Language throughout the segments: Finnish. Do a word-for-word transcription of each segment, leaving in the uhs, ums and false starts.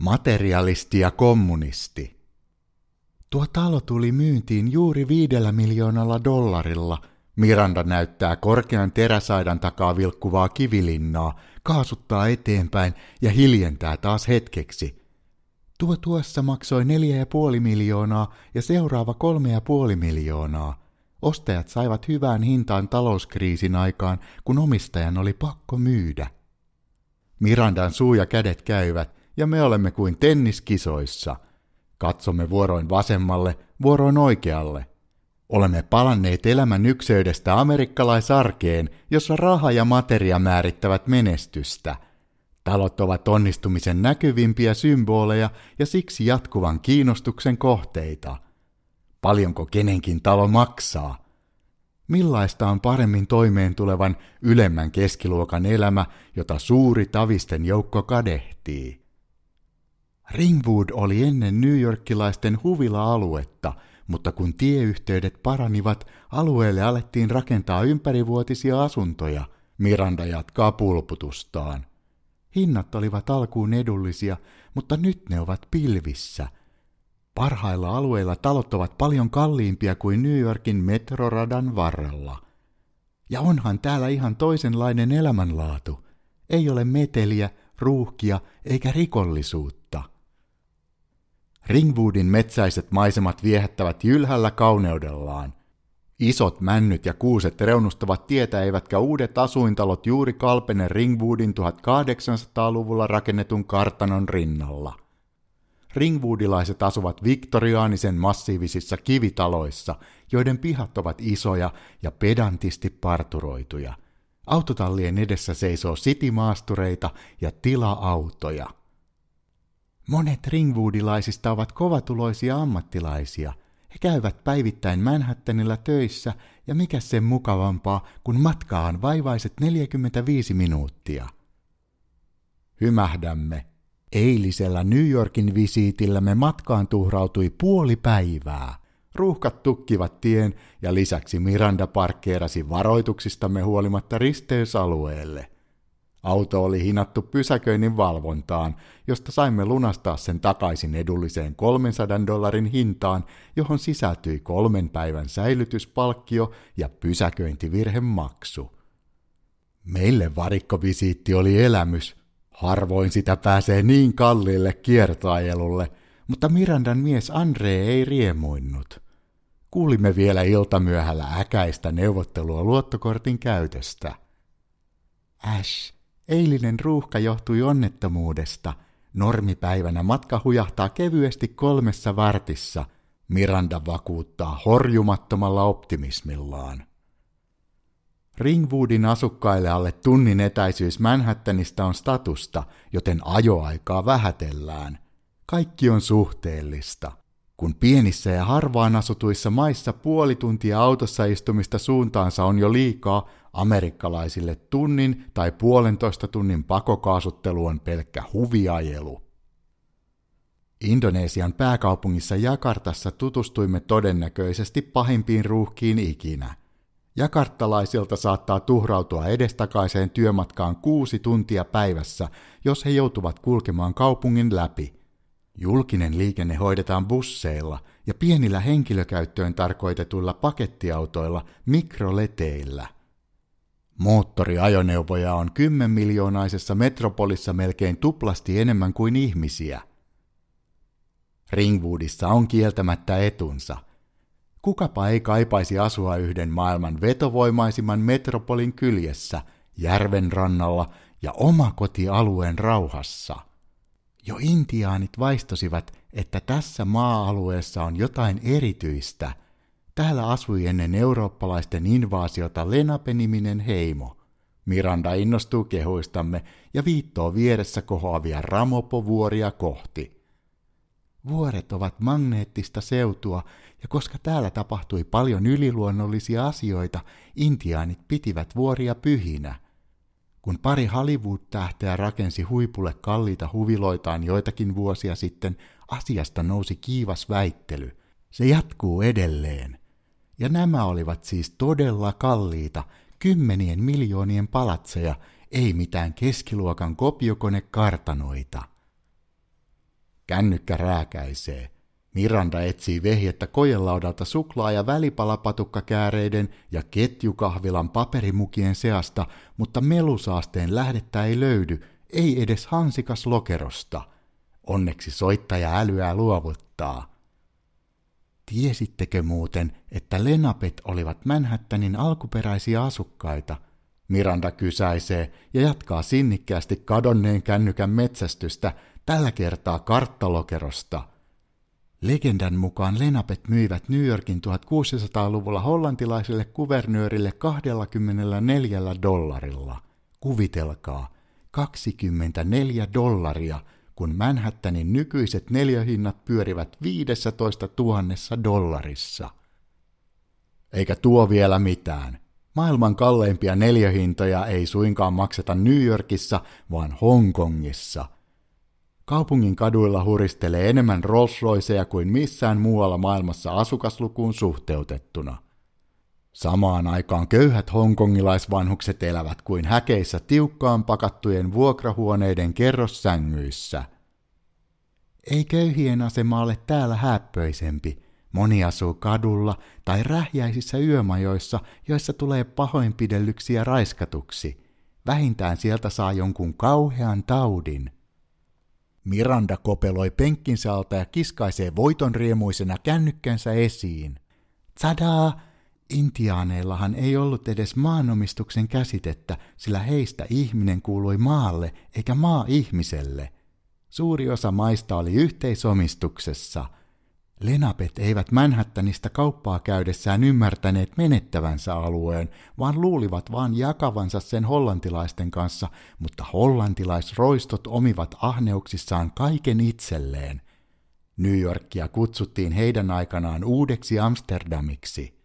Materialisti ja kommunisti. Tuo talo tuli myyntiin juuri viidellä miljoonalla dollarilla. Miranda näyttää korkean teräsaidan takaa vilkkuvaa kivilinnaa, kaasuttaa eteenpäin ja hiljentää taas hetkeksi. Tuo tuossa maksoi neljä ja puoli miljoonaa ja seuraava kolme ja puoli miljoonaa. Ostajat saivat hyvään hintaan talouskriisin aikaan, kun omistajan oli pakko myydä. Mirandan suu ja kädet käyvät, ja me olemme kuin tenniskisoissa. Katsomme vuoroin vasemmalle, vuoroin oikealle. Olemme palanneet elämän ykseydestä amerikkalaisarkeen, jossa raha ja materia määrittävät menestystä. Talot ovat onnistumisen näkyvimpiä symboleja ja siksi jatkuvan kiinnostuksen kohteita. Paljonko kenenkin talo maksaa? Millaista on paremmin toimeen tulevan ylemmän keskiluokan elämä, jota suuri tavisten joukko kadehtii? Ringwood oli ennen newyorkilaisten huvila-aluetta, mutta kun tieyhteydet paranivat, alueelle alettiin rakentaa ympärivuotisia asuntoja. Miranda jatkaa pulputustaan. Hinnat olivat alkuun edullisia, mutta nyt ne ovat pilvissä. Parhailla alueilla talot ovat paljon kalliimpia kuin New Yorkin metroradan varrella. Ja onhan täällä ihan toisenlainen elämänlaatu. Ei ole meteliä, ruuhkia eikä rikollisuutta. Ringwoodin metsäiset maisemat viehättävät jylhällä kauneudellaan. Isot männyt ja kuuset reunustavat tietä, eivätkä uudet asuintalot juuri kalpene Ringwoodin tuhatkahdeksansataaluvulla rakennetun kartanon rinnalla. Ringwoodilaiset asuvat viktoriaanisen massiivisissa kivitaloissa, joiden pihat ovat isoja ja pedantisti parturoituja. Autotallien edessä seisoo citymaastureita ja tila-autoja. Monet ringwoodilaisista ovat kovatuloisia ammattilaisia. He käyvät päivittäin Manhattanilla töissä, ja mikä sen mukavampaa, kun matkaa on vaivaiset neljäkymmentäviisi minuuttia. Hymähdämme. Eilisellä New Yorkin visiitillämme matkaan tuhrautui puoli päivää. Ruuhkat tukkivat tien ja lisäksi Miranda parkkeerasi varoituksistamme huolimatta risteysalueelle. Auto oli hinattu pysäköinnin valvontaan, josta saimme lunastaa sen takaisin edulliseen kolmensadan dollarin hintaan, johon sisältyi kolmen päivän säilytyspalkkio ja pysäköintivirhemaksu. Meille varikkovisiitti oli elämys. Harvoin sitä pääsee niin kalliille kiertoajelulle, mutta Mirandan mies Andre ei riemuinnut. Kuulimme vielä iltamyöhällä äkäistä neuvottelua luottokortin käytöstä. Ash, eilinen ruuhka johtui onnettomuudesta. Normipäivänä matka hujahtaa kevyesti kolmessa vartissa, Miranda vakuuttaa horjumattomalla optimismillaan. Ringwoodin asukkaille alle tunnin etäisyys Manhattanista on statusta, joten ajoaikaa vähätellään. Kaikki on suhteellista. Kun pienissä ja harvaan asutuissa maissa puoli tuntia autossa istumista suuntaansa on jo liikaa, amerikkalaisille tunnin tai puolentoista tunnin pakokaasuttelu on pelkkä huviajelu. Indonesian pääkaupungissa Jakartassa tutustuimme todennäköisesti pahimpiin ruuhkiin ikinä. Jakarttalaisilta saattaa tuhrautua edestakaiseen työmatkaan kuusi tuntia päivässä, jos he joutuvat kulkemaan kaupungin läpi. Julkinen liikenne hoidetaan busseilla ja pienillä henkilökäyttöön tarkoitetuilla pakettiautoilla mikroleteillä. Moottoriajoneuvoja on kymmenmiljoonaisessa metropolissa melkein tuplasti enemmän kuin ihmisiä. Ringwoodissa on kieltämättä etunsa. Kukapa ei kaipaisi asua yhden maailman vetovoimaisimman metropolin kyljessä, järven rannalla ja omakotialueen rauhassa. Jo intiaanit vaistosivat, että tässä maa-alueessa on jotain erityistä. Täällä asui ennen eurooppalaisten invaasiota Lenape-niminen heimo. Miranda innostuu kehuistamme ja viittoo vieressä kohoavia Ramopo-vuoria kohti. Vuoret ovat magneettista seutua, ja koska täällä tapahtui paljon yliluonnollisia asioita, intiaanit pitivät vuoria pyhinä. Kun pari Hollywood-tähteä rakensi huipulle kalliita huviloitaan joitakin vuosia sitten, asiasta nousi kiivas väittely. Se jatkuu edelleen. Ja nämä olivat siis todella kalliita, kymmenien miljoonien palatseja, ei mitään keskiluokan kopiokonekartanoita. Kännykkä rääkäisee. Miranda etsii vehjettä kojelaudalta suklaa- ja välipalapatukkakääreiden ja ketjukahvilan paperimukien seasta, mutta melusaasteen lähdettä ei löydy, ei edes hansikas lokerosta. Onneksi soittaja älyää luovuttaa. Tiesittekö muuten, että Lenapet olivat Manhattanin alkuperäisiä asukkaita? Miranda kysäisee ja jatkaa sinnikkäästi kadonneen kännykän metsästystä, tällä kertaa karttalokerosta. Legendan mukaan Lenapet myivät New Yorkin tuhatkuusisataaluvulla hollantilaiselle kuvernöörille kaksikymmentäneljä dollarilla. Kuvitelkaa, kaksikymmentäneljä dollaria, kun Manhattanin nykyiset neliöhinnat pyörivät viisitoista tuhatta dollarissa. Eikä tuo vielä mitään. Maailman kalleimpia neliöhintoja ei suinkaan makseta New Yorkissa, vaan Hongkongissa. Kaupungin kaduilla huristelee enemmän Rolls-Royceja kuin missään muualla maailmassa asukaslukuun suhteutettuna. Samaan aikaan köyhät hongkongilaisvanhukset elävät kuin häkeissä tiukkaan pakattujen vuokrahuoneiden kerrossängyissä. Ei köyhien asema ole täällä häppöisempi. Moni asuu kadulla tai rähjäisissä yömajoissa, joissa tulee pahoinpidellyksi ja raiskatuksi. Vähintään sieltä saa jonkun kauhean taudin. Miranda kopeloi penkkinsä alta ja kiskaisee voitonriemuisena kännykkänsä esiin. Tsadaa! Intiaaneillahan ei ollut edes maanomistuksen käsitettä, sillä heistä ihminen kuului maalle eikä maa ihmiselle. Suuri osa maista oli yhteisomistuksessa. Lenapet eivät Manhattanista kauppaa käydessään ymmärtäneet menettävänsä alueen, vaan luulivat vaan jakavansa sen hollantilaisten kanssa, mutta hollantilaisroistot omivat ahneuksissaan kaiken itselleen. New Yorkia kutsuttiin heidän aikanaan uudeksi Amsterdamiksi.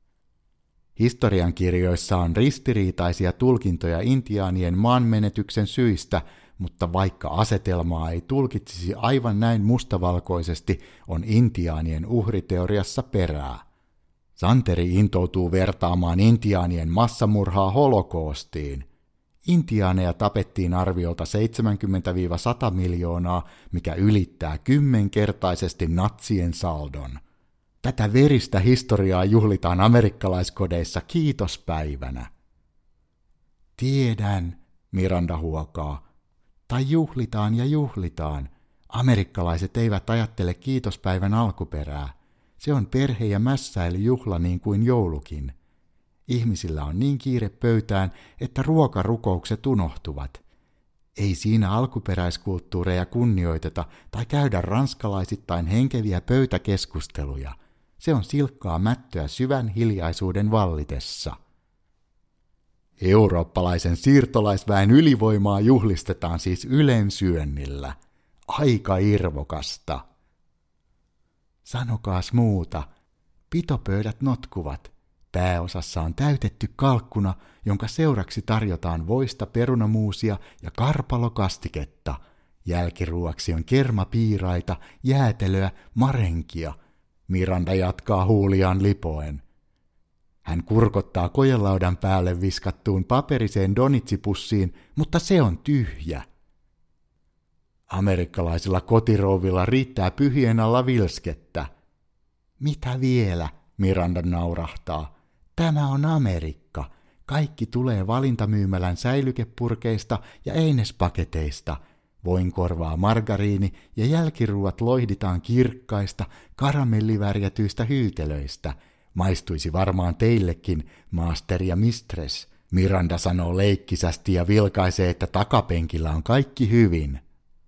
Historiankirjoissa on ristiriitaisia tulkintoja intiaanien maanmenetyksen syistä, mutta vaikka asetelmaa ei tulkitsisi aivan näin mustavalkoisesti, on intiaanien uhriteoriassa perää. Santeri intoutuu vertaamaan intiaanien massamurhaa holokoostiin. Intiaaneja tapettiin arviolta seitsemänkymmentä sata miljoonaa, mikä ylittää kymmenkertaisesti natsien saldon. Tätä veristä historiaa juhlitaan amerikkalaiskodeissa kiitospäivänä. Tiedän, Miranda huokaa. Tai juhlitaan ja juhlitaan. Amerikkalaiset eivät ajattele kiitospäivän alkuperää. Se on perhe- ja mässäilyjuhla niin kuin joulukin. Ihmisillä on niin kiire pöytään, että ruokarukoukset unohtuvat. Ei siinä alkuperäiskulttuureja kunnioiteta tai käydä ranskalaisittain henkeviä pöytäkeskusteluja. Se on silkkaa mättöä syvän hiljaisuuden vallitessa. Eurooppalaisen siirtolaisväen ylivoimaa juhlistetaan siis ylensyönnillä. Aika irvokasta. Sanokaas muuta. Pitopöydät notkuvat. Pääosassa on täytetty kalkkuna, jonka seuraksi tarjotaan voista perunamuusia ja karpalokastiketta. Jälkiruuaksi on kermapiiraita, jäätelöä, marenkia. Miranda jatkaa huuliaan lipoen. Hän kurkottaa kojelaudan päälle viskattuun paperiseen donitsipussiin, mutta se on tyhjä. Amerikkalaisilla kotirouvilla riittää pyhien alla vilskettä. Mitä vielä? Miranda naurahtaa. Tämä on Amerikka. Kaikki tulee valintamyymälän säilykepurkeista ja einespaketeista. Voinkorvaa margariini ja jälkiruuat loihditaan kirkkaista, karamellivärjätyistä hyytelöistä. Maistuisi varmaan teillekin, master ja mistress. Miranda sanoo leikkisästi ja vilkaisee, että takapenkillä on kaikki hyvin.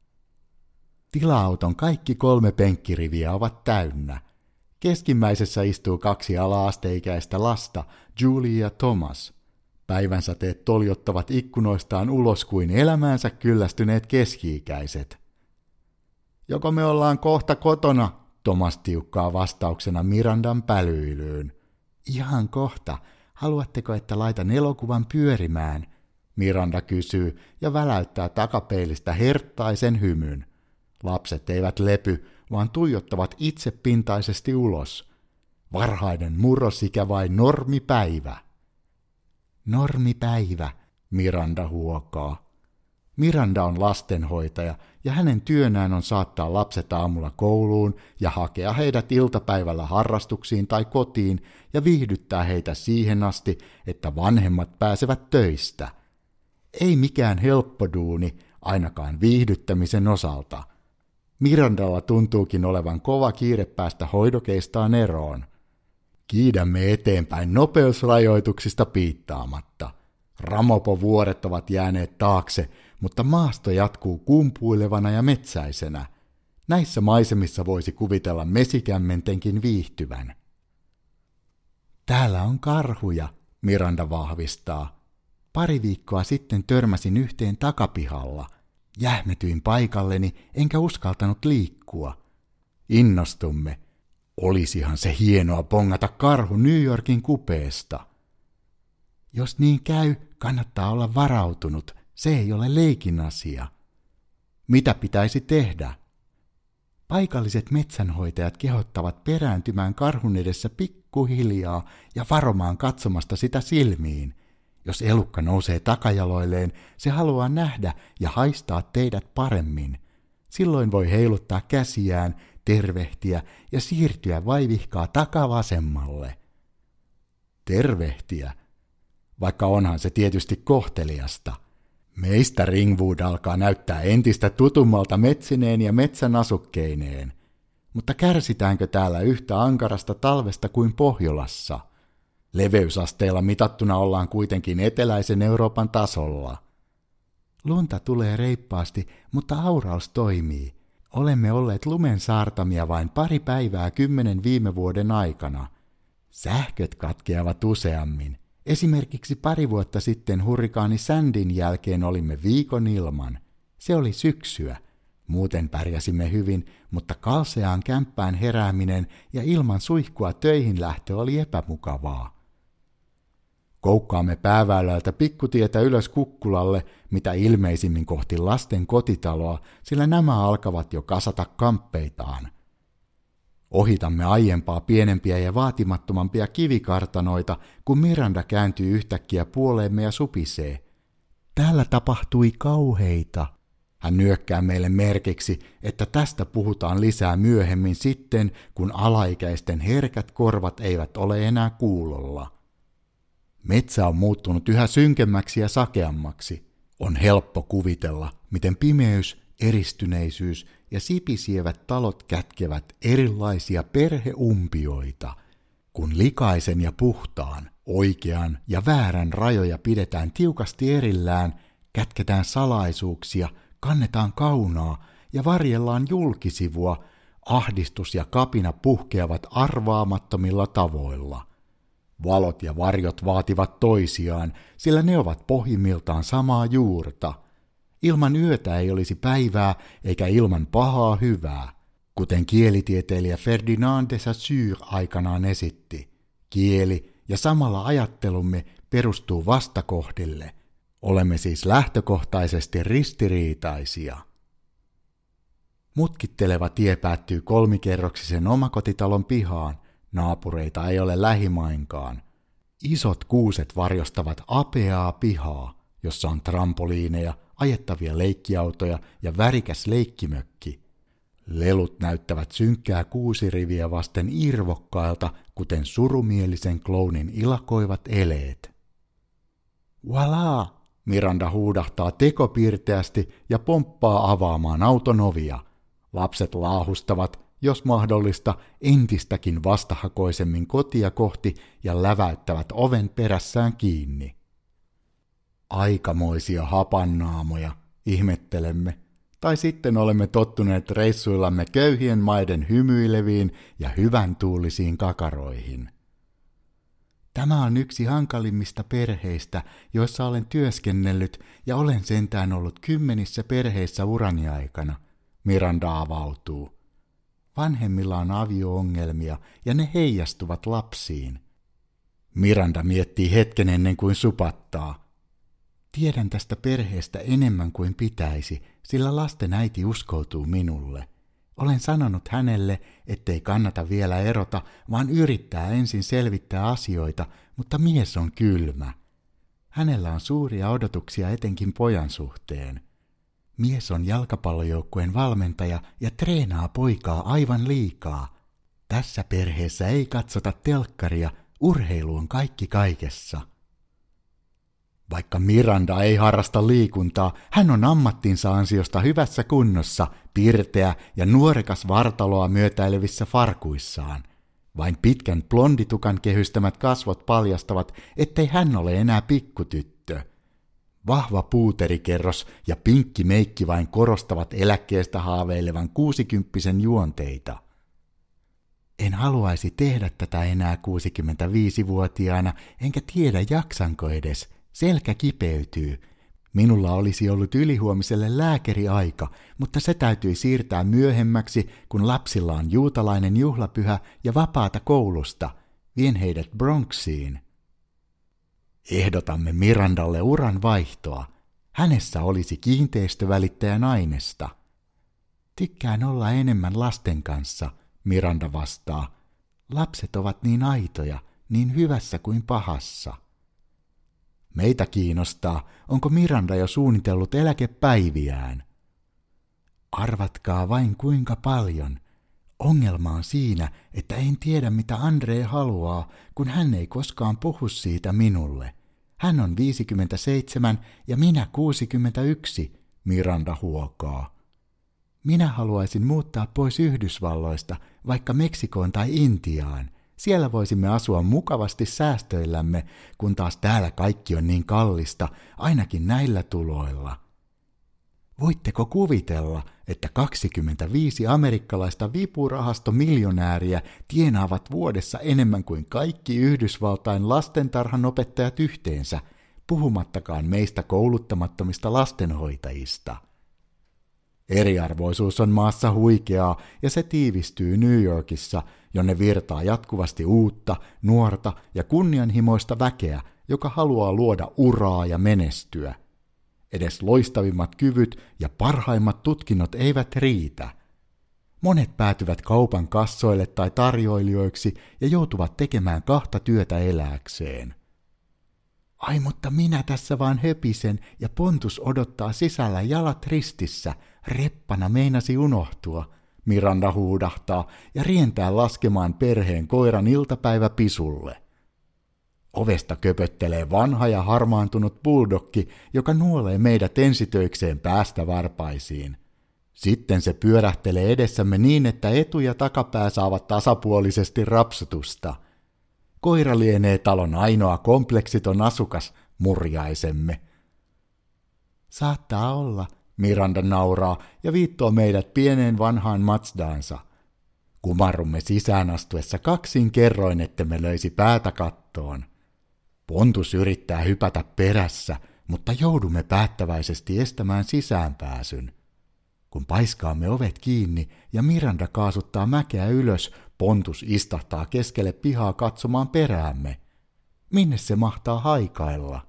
Tila-auton kaikki kolme penkkiriviä ovat täynnä. Keskimmäisessä istuu kaksi ala-asteikäistä lasta, Julie ja Thomas. Päivänsäteet toljottavat ikkunoistaan ulos kuin elämäänsä kyllästyneet keski-ikäiset. Joko me ollaan kohta kotona, Thomas tiukkaa vastauksena Mirandan pälyilyyn. Ihan kohta. Haluatteko, että laitan elokuvan pyörimään? Miranda kysyy ja väläyttää takapeilistä herttaisen hymyn. Lapset eivät lepy, vaan tuijottavat itsepintaisesti ulos. Varhainen murrosikä vai normipäivä? Normipäivä, Miranda huokaa. Miranda on lastenhoitaja ja hänen työnään on saattaa lapset aamulla kouluun ja hakea heidät iltapäivällä harrastuksiin tai kotiin ja viihdyttää heitä siihen asti, että vanhemmat pääsevät töistä. Ei mikään helppo duuni, ainakaan viihdyttämisen osalta. Mirandalla tuntuukin olevan kova kiire päästä hoidokeistaan eroon. Kiidämme eteenpäin nopeusrajoituksista piittaamatta. Ramopovuoret ovat jääneet taakse, mutta maasto jatkuu kumpuilevana ja metsäisenä. Näissä maisemissa voisi kuvitella mesikämmentenkin viihtyvän. Täällä on karhuja, Miranda vahvistaa. Pari viikkoa sitten törmäsin yhteen takapihalla. Jähmetyin paikalleni, enkä uskaltanut liikkua. Innostumme. Olisihan se hienoa bongata karhu New Yorkin kupeesta. Jos niin käy, kannattaa olla varautunut. Se ei ole leikin asia. Mitä pitäisi tehdä? Paikalliset metsänhoitajat kehottavat perääntymään karhun edessä pikkuhiljaa ja varomaan katsomasta sitä silmiin. Jos elukka nousee takajaloilleen, se haluaa nähdä ja haistaa teidät paremmin. Silloin voi heiluttaa käsiään, tervehtiä ja siirtyä vaivihkaa takavasemmalle. Tervehtiä, vaikka onhan se tietysti kohteliasta. Meistä Ringwood alkaa näyttää entistä tutummalta metsineen ja metsän asukkeineen. Mutta kärsitäänkö täällä yhtä ankarasta talvesta kuin Pohjolassa? Leveysasteella mitattuna ollaan kuitenkin eteläisen Euroopan tasolla. Lunta tulee reippaasti, mutta auraus toimii. Olemme olleet lumen saartamia vain pari päivää kymmenen viime vuoden aikana. Sähköt katkeavat useammin. Esimerkiksi pari vuotta sitten hurrikaani Sandyn jälkeen olimme viikon ilman. Se oli syksyä. Muuten pärjäsimme hyvin, mutta kalseaan kämppään herääminen ja ilman suihkua töihin lähtö oli epämukavaa. Koukkaamme pääväylältä pikkutietä ylös Kukkulalle, mitä ilmeisimmin kohti lasten kotitaloa, sillä nämä alkavat jo kasata kamppeitaan. Ohitamme aiempaa pienempiä ja vaatimattomampia kivikartanoita, kun Miranda kääntyy yhtäkkiä puoleemme ja supisee. Täällä tapahtui kauheita. Hän nyökkää meille merkiksi, että tästä puhutaan lisää myöhemmin sitten, kun alaikäisten herkät korvat eivät ole enää kuulolla. Metsä on muuttunut yhä synkemmäksi ja sakeammaksi. On helppo kuvitella, miten pimeys, eristyneisyys ja sipisievät talot kätkevät erilaisia perheumpioita. Kun likaisen ja puhtaan, oikean ja väärän rajoja pidetään tiukasti erillään, kätketään salaisuuksia, kannetaan kaunaa ja varjellaan julkisivua, ahdistus ja kapina puhkeavat arvaamattomilla tavoilla. Valot ja varjot vaativat toisiaan, sillä ne ovat pohjimmiltaan samaa juurta. Ilman yötä ei olisi päivää eikä ilman pahaa hyvää, kuten kielitieteilijä Ferdinand de Saussure aikanaan esitti. Kieli ja samalla ajattelumme perustuu vastakohdille. Olemme siis lähtökohtaisesti ristiriitaisia. Mutkitteleva tie päättyy kolmikerroksisen omakotitalon pihaan. Naapureita ei ole lähimainkaan. Isot kuuset varjostavat apeaa pihaa, jossa on trampoliineja, ajettavia leikkiautoja ja värikäs leikkimökki. Lelut näyttävät synkkää kuusiriviä vasten irvokkailta, kuten surumielisen klounin ilakoivat eleet. Voilà! Miranda huudahtaa tekopirteästi ja pomppaa avaamaan auton ovia. Lapset laahustavat, jos mahdollista, entistäkin vastahakoisemmin kotia kohti ja läväyttävät oven perässään kiinni. Aikamoisia hapannaamoja, ihmettelemme, tai sitten olemme tottuneet reissuillamme köyhien maiden hymyileviin ja hyvän tuulisiin kakaroihin. Tämä on yksi hankalimmista perheistä, joissa olen työskennellyt ja olen sentään ollut kymmenissä perheissä urani aikana, Miranda avautuu. Vanhemmilla on avio-ongelmia ja ne heijastuvat lapsiin. Miranda miettii hetken ennen kuin supattaa. Tiedän tästä perheestä enemmän kuin pitäisi, sillä lasten äiti uskoutuu minulle. Olen sanonut hänelle, ettei kannata vielä erota, vaan yrittää ensin selvittää asioita, mutta mies on kylmä. Hänellä on suuria odotuksia etenkin pojan suhteen. Mies on jalkapallojoukkueen valmentaja ja treenaa poikaa aivan liikaa. Tässä perheessä ei katsota telkkaria, urheilu on kaikki kaikessa. Vaikka Miranda ei harrasta liikuntaa, hän on ammattinsa ansiosta hyvässä kunnossa, pirteä ja nuorekas vartaloa myötäilevissä farkuissaan. Vain pitkän blonditukan kehystämät kasvot paljastavat, ettei hän ole enää pikkutyttö. Vahva puuterikerros ja pinkki meikki vain korostavat eläkkeestä haaveilevan kuusikymppisen juonteita. En haluaisi tehdä tätä enää kuusikymmentäviisivuotiaana, enkä tiedä jaksanko edes. Selkä kipeytyy. Minulla olisi ollut ylihuomiselle lääkäriaika, mutta se täytyi siirtää myöhemmäksi, kun lapsilla on juutalainen juhlapyhä ja vapaata koulusta. Vien heidät Bronxiin. Ehdotamme Mirandalle uran vaihtoa. Hänessä olisi kiinteistövälittäjän ainesta. Tykkään olla enemmän lasten kanssa, Miranda vastaa. Lapset ovat niin aitoja, niin hyvässä kuin pahassa. Meitä kiinnostaa, onko Miranda jo suunnitellut eläkepäiviään. Arvatkaa vain kuinka paljon. Ongelma on siinä, että en tiedä mitä Andre haluaa, kun hän ei koskaan puhu siitä minulle. Hän on viisikymmentäseitsemän ja minä kuusikymmentäyksi, Miranda huokaa. Minä haluaisin muuttaa pois Yhdysvalloista, vaikka Meksikoon tai Intiaan. Siellä voisimme asua mukavasti säästöillämme, kun taas täällä kaikki on niin kallista, ainakin näillä tuloilla. Voitteko kuvitella, että kaksikymmentäviisi amerikkalaista vipurahastomiljonääriä tienaavat vuodessa enemmän kuin kaikki Yhdysvaltain lastentarhanopettajat yhteensä, puhumattakaan meistä kouluttamattomista lastenhoitajista? Eriarvoisuus on maassa huikeaa ja se tiivistyy New Yorkissa, jonne virtaa jatkuvasti uutta, nuorta ja kunnianhimoista väkeä, joka haluaa luoda uraa ja menestyä. Edes loistavimmat kyvyt ja parhaimmat tutkinnot eivät riitä. Monet päätyvät kaupan kassoille tai tarjoilijoiksi ja joutuvat tekemään kahta työtä elääkseen. Ai mutta minä tässä vaan höpisen ja Pontus odottaa sisällä jalat ristissä, reppana meinasi unohtua, Miranda huudahtaa ja rientää laskemaan perheen koiran iltapäiväpisulle. Ovesta köpöttelee vanha ja harmaantunut bulldogki, joka nuolee meidät ensitöikseen päästä varpaisiin. Sitten se pyörähtelee edessämme niin, että etu- ja takapää saavat tasapuolisesti rapsutusta. Koira lienee talon ainoa kompleksiton asukas, murjaisemme. Saattaa olla, Miranda nauraa ja viittoo meidät pieneen vanhaan Mazdaansa. Kumarrumme sisään astuessa kaksin kerroin, ettemme löisi päätä kattoon. Pontus yrittää hypätä perässä, mutta joudumme päättäväisesti estämään sisäänpääsyn. Kun paiskaamme ovet kiinni ja Miranda kaasuttaa mäkeä ylös, Pontus istahtaa keskelle pihaa katsomaan peräämme. Minne se mahtaa haikailla?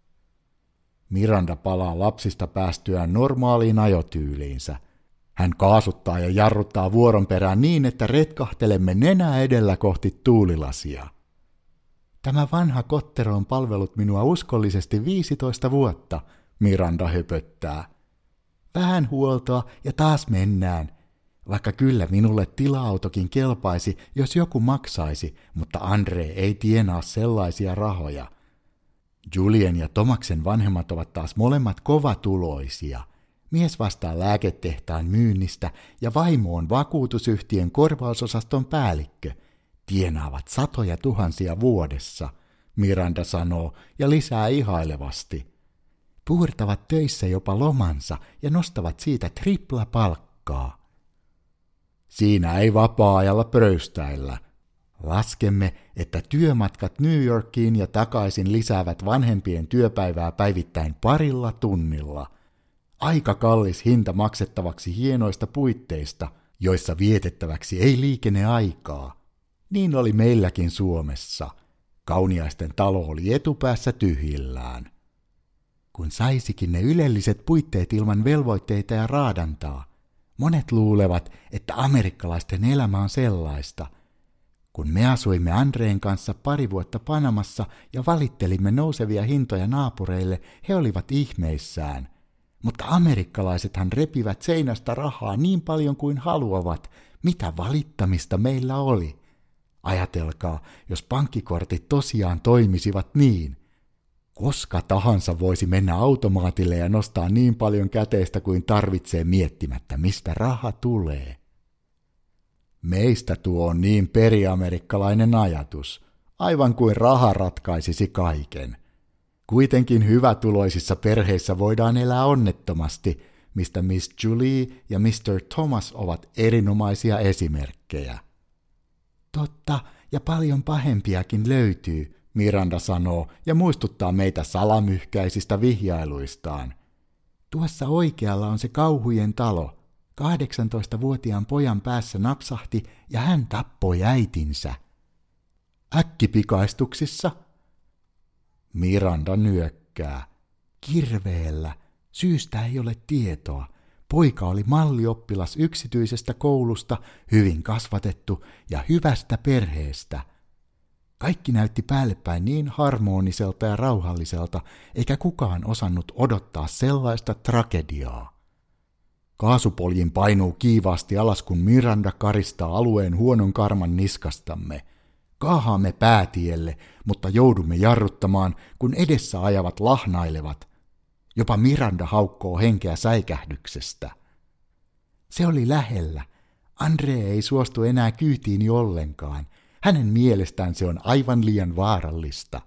Miranda palaa lapsista päästyään normaaliin ajotyyliinsä. Hän kaasuttaa ja jarruttaa vuoron perään niin, että retkahtelemme nenää edellä kohti tuulilasia. Tämä vanha kottero on palvellut minua uskollisesti viisitoista vuotta, Miranda höpöttää. Vähän huoltoa ja taas mennään. Vaikka kyllä minulle tila-autokin kelpaisi, jos joku maksaisi, mutta Andre ei tienaa sellaisia rahoja. Julien ja Tomaksen vanhemmat ovat taas molemmat kovatuloisia. Mies vastaa lääketehtaan myynnistä ja vaimo on vakuutusyhtiön korvausosaston päällikkö. Tienaavat satoja tuhansia vuodessa, Miranda sanoo ja lisää ihailevasti. Puurtavat töissä jopa lomansa ja nostavat siitä tripla palkkaa. Siinä ei vapaa-ajalla pröystäillä. Laskemme, että työmatkat New Yorkiin ja takaisin lisäävät vanhempien työpäivää päivittäin parilla tunnilla. Aika kallis hinta maksettavaksi hienoista puitteista, joissa vietettäväksi ei liikene aikaa. Niin oli meilläkin Suomessa. Kauniaisten talo oli etupäässä tyhjillään. Kun saisikin ne ylelliset puitteet ilman velvoitteita ja raadantaa, monet luulevat, että amerikkalaisten elämä on sellaista. Kun me asuimme Andreen kanssa pari vuotta Panamassa ja valittelimme nousevia hintoja naapureille, he olivat ihmeissään. Mutta amerikkalaisethan repivät seinästä rahaa niin paljon kuin haluavat, mitä valittamista meillä oli. Ajatelkaa, jos pankkikortit tosiaan toimisivat niin. Koska tahansa voisi mennä automaatille ja nostaa niin paljon käteistä kuin tarvitsee miettimättä, mistä raha tulee. Meistä tuo on niin periamerikkalainen ajatus, aivan kuin raha ratkaisisi kaiken. Kuitenkin hyvätuloisissa perheissä voidaan elää onnettomasti, mistä Miss Julie ja mister Thomas ovat erinomaisia esimerkkejä. Totta, ja paljon pahempiakin löytyy, Miranda sanoo ja muistuttaa meitä salamyhkäisistä vihjailuistaan. Tuossa oikealla on se kauhujen talo. kahdeksantoistavuotiaan pojan päässä napsahti ja hän tappoi äitinsä. Äkkipikaistuksissa? Miranda nyökkää. Kirveellä. Syystä ei ole tietoa. Poika oli mallioppilas yksityisestä koulusta, hyvin kasvatettu ja hyvästä perheestä. Kaikki näytti päällepäin niin harmoniselta ja rauhalliselta, eikä kukaan osannut odottaa sellaista tragediaa. Kaasupoljin painuu kiivaasti alas, kun Miranda karistaa alueen huonon karman niskastamme. Kaahaamme päätielle, mutta joudumme jarruttamaan, kun edessä ajavat lahnailevat. Jopa Miranda haukkoo henkeä säikähdyksestä. Se oli lähellä. Andre ei suostu enää kyytiini ollenkaan. Hänen mielestään se on aivan liian vaarallista.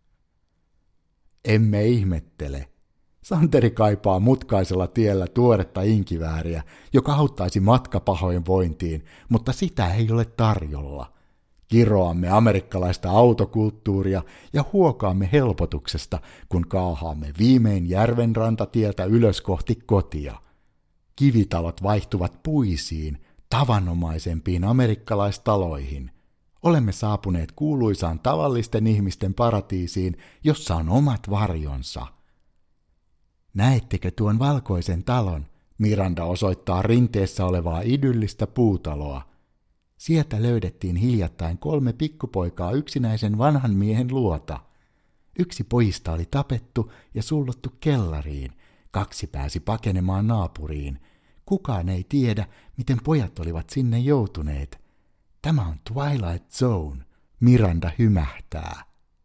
Emme ihmettele. Santeri kaipaa mutkaisella tiellä tuoretta inkivääriä, joka auttaisi matkapahoinvointiin, mutta sitä ei ole tarjolla. Kiroamme amerikkalaista autokulttuuria ja huokaamme helpotuksesta, kun kaahaamme viimein järven rantatieltä ylös kohti kotia. Kivitalot vaihtuvat puisiin, tavanomaisempiin amerikkalaistaloihin. Olemme saapuneet kuuluisaan tavallisten ihmisten paratiisiin, jossa on omat varjonsa. Näettekö tuon valkoisen talon? Miranda osoittaa rinteessä olevaa idyllistä puutaloa. Sieltä löydettiin hiljattain kolme pikkupoikaa yksinäisen vanhan miehen luota. Yksi pojista oli tapettu ja sullottu kellariin. Kaksi pääsi pakenemaan naapuriin. Kukaan ei tiedä, miten pojat olivat sinne joutuneet. Tämä on Twilight Zone, Miranda hymähtää.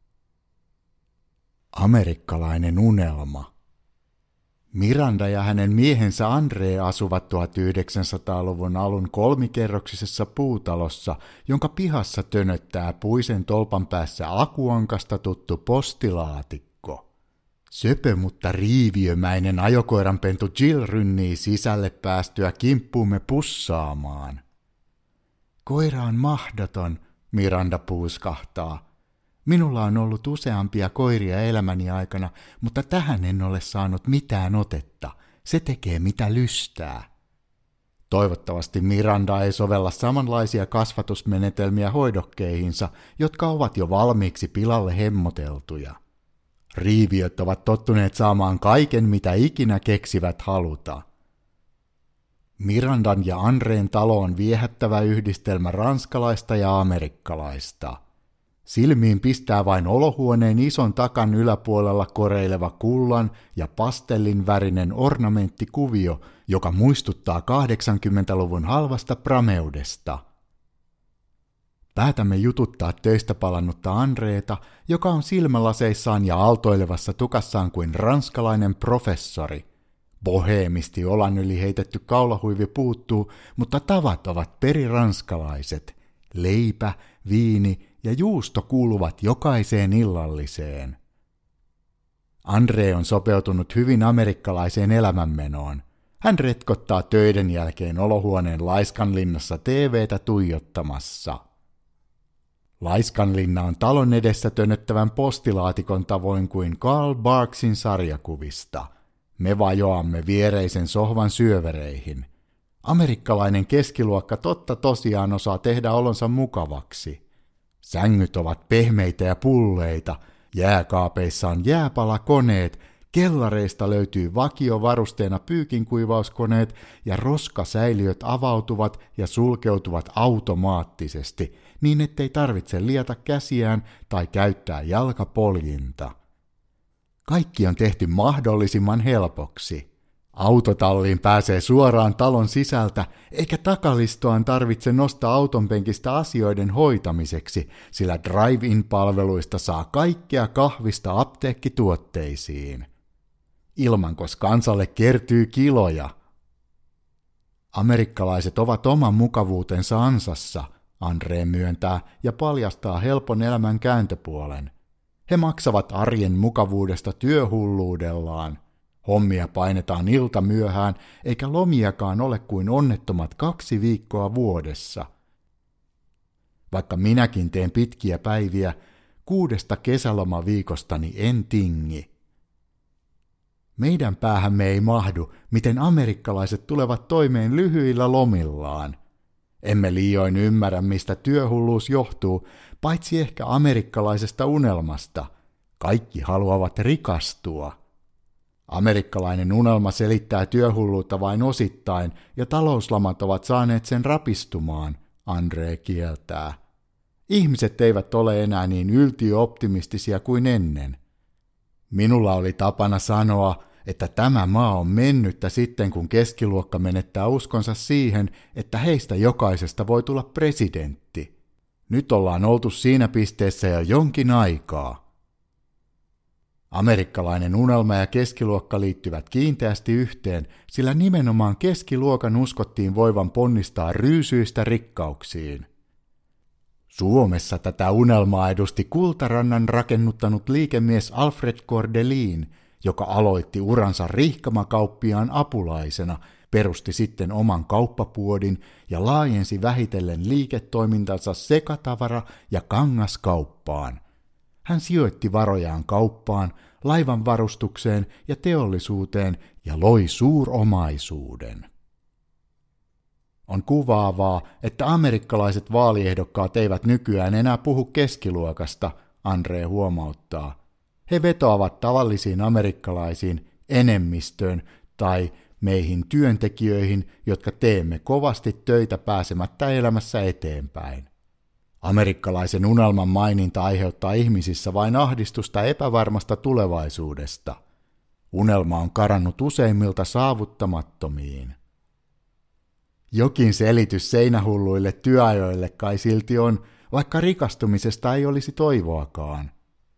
Amerikkalainen unelma. Miranda ja hänen miehensä Andre asuvat tuhatyhdeksänsataaluvun alun kolmikerroksisessa puutalossa, jonka pihassa tönöttää puisen tolpan päässä akuankasta tuttu postilaatikko. Söpö, mutta riiviömäinen ajokoiranpentu Jill rynnii sisälle päästyä kimppuumme pussaamaan. Koira on mahdoton, Miranda puuskahtaa. Minulla on ollut useampia koiria elämäni aikana, mutta tähän en ole saanut mitään otetta. Se tekee mitä lystää. Toivottavasti Miranda ei sovella samanlaisia kasvatusmenetelmiä hoidokkeihinsa, jotka ovat jo valmiiksi pilalle hemmoteltuja. Riiviöt ovat tottuneet saamaan kaiken, mitä ikinä keksivät haluta. Mirandan ja Andreen talo on viehättävä yhdistelmä ranskalaista ja amerikkalaista. Silmiin pistää vain olohuoneen ison takan yläpuolella koreileva kullan ja pastellin värinen ornamenttikuvio, joka muistuttaa kahdeksankymmentäluvun halvasta prameudesta. Päätämme jututtaa töistä palannutta Andreeta, joka on silmälaseissaan ja aaltoilevassa tukassaan kuin ranskalainen professori. Boheemisti olan yli heitetty kaulahuivi puuttuu, mutta tavat ovat periranskalaiset. Leipä, viini ja juusto kuuluvat jokaiseen illalliseen. Andre on sopeutunut hyvin amerikkalaiseen elämänmenoon. Hän retkottaa töiden jälkeen olohuoneen Laiskanlinnassa T V:tä tuijottamassa. Laiskanlinna on talon edessä tönöttävän postilaatikon tavoin kuin Karl Barksin sarjakuvista. Me vajoamme viereisen sohvan syövereihin. Amerikkalainen keskiluokka totta tosiaan osaa tehdä olonsa mukavaksi. Sängyt ovat pehmeitä ja pulleita, jääkaapeissa on jääpalakoneet, kellareista löytyy vakiovarusteena pyykinkuivauskoneet ja roskasäiliöt avautuvat ja sulkeutuvat automaattisesti, niin ettei tarvitse liata käsiään tai käyttää jalkapoljinta. Kaikki on tehty mahdollisimman helpoksi. Autotalliin pääsee suoraan talon sisältä, eikä takalistoaan tarvitse nostaa auton penkistä asioiden hoitamiseksi, sillä drive-in-palveluista saa kaikkea kahvista apteekkituotteisiin. Ilmankos kansalle kertyy kiloja. Amerikkalaiset ovat oman mukavuutensa ansassa, Andre myöntää ja paljastaa helpon elämän kääntöpuolen. He maksavat arjen mukavuudesta työhulluudellaan. Hommia painetaan iltamyöhään, eikä lomiakaan ole kuin onnettomat kaksi viikkoa vuodessa. Vaikka minäkin teen pitkiä päiviä, kuudesta kesälomaviikostani en tingi. Meidän päähämme ei mahdu, miten amerikkalaiset tulevat toimeen lyhyillä lomillaan. Emme liioin ymmärrä, mistä työhulluus johtuu, paitsi ehkä amerikkalaisesta unelmasta. Kaikki haluavat rikastua. Amerikkalainen unelma selittää työhulluutta vain osittain, ja talouslamat ovat saaneet sen rapistumaan, Andre kieltää. Ihmiset eivät ole enää niin yltiöoptimistisia kuin ennen. Minulla oli tapana sanoa, että tämä maa on mennyttä sitten, kun keskiluokka menettää uskonsa siihen, että heistä jokaisesta voi tulla presidentti. Nyt ollaan oltu siinä pisteessä jo jonkin aikaa. Amerikkalainen unelma ja keskiluokka liittyvät kiinteästi yhteen, sillä nimenomaan keskiluokan uskottiin voivan ponnistaa ryysyistä rikkauksiin. Suomessa tätä unelmaa edusti Kultarannan rakennuttanut liikemies Alfred Cordelin, joka aloitti uransa rihkamakauppiaan apulaisena, perusti sitten oman kauppapuodin ja laajensi vähitellen liiketoimintansa sekatavara- ja kangaskauppaan. Hän sijoitti varojaan kauppaan, laivanvarustukseen ja teollisuuteen ja loi suuromaisuuden. On kuvaavaa, että amerikkalaiset vaaliehdokkaat eivät nykyään enää puhu keskiluokasta, Andre huomauttaa. He vetoavat tavallisiin amerikkalaisiin, enemmistöön tai meihin työntekijöihin, jotka teemme kovasti töitä pääsemättä elämässä eteenpäin. Amerikkalaisen unelman maininta aiheuttaa ihmisissä vain ahdistusta epävarmasta tulevaisuudesta. Unelma on karannut useimmilta saavuttamattomiin. Jokin selitys seinähulluille työajoille kai silti on, vaikka rikastumisesta ei olisi toivoakaan.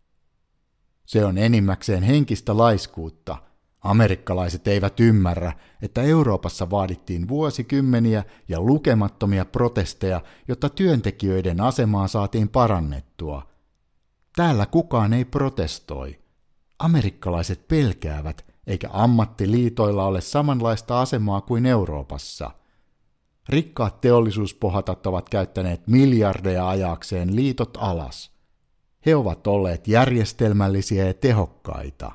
Se on enimmäkseen henkistä laiskuutta. Amerikkalaiset eivät ymmärrä, että Euroopassa vaadittiin vuosikymmeniä ja lukemattomia protesteja, jotta työntekijöiden asemaa saatiin parannettua. Täällä kukaan ei protestoi. Amerikkalaiset pelkäävät, eikä ammattiliitoilla ole samanlaista asemaa kuin Euroopassa. Rikkaat teollisuuspohatat ovat käyttäneet miljardeja ajakseen liitot alas. He ovat olleet järjestelmällisiä ja tehokkaita.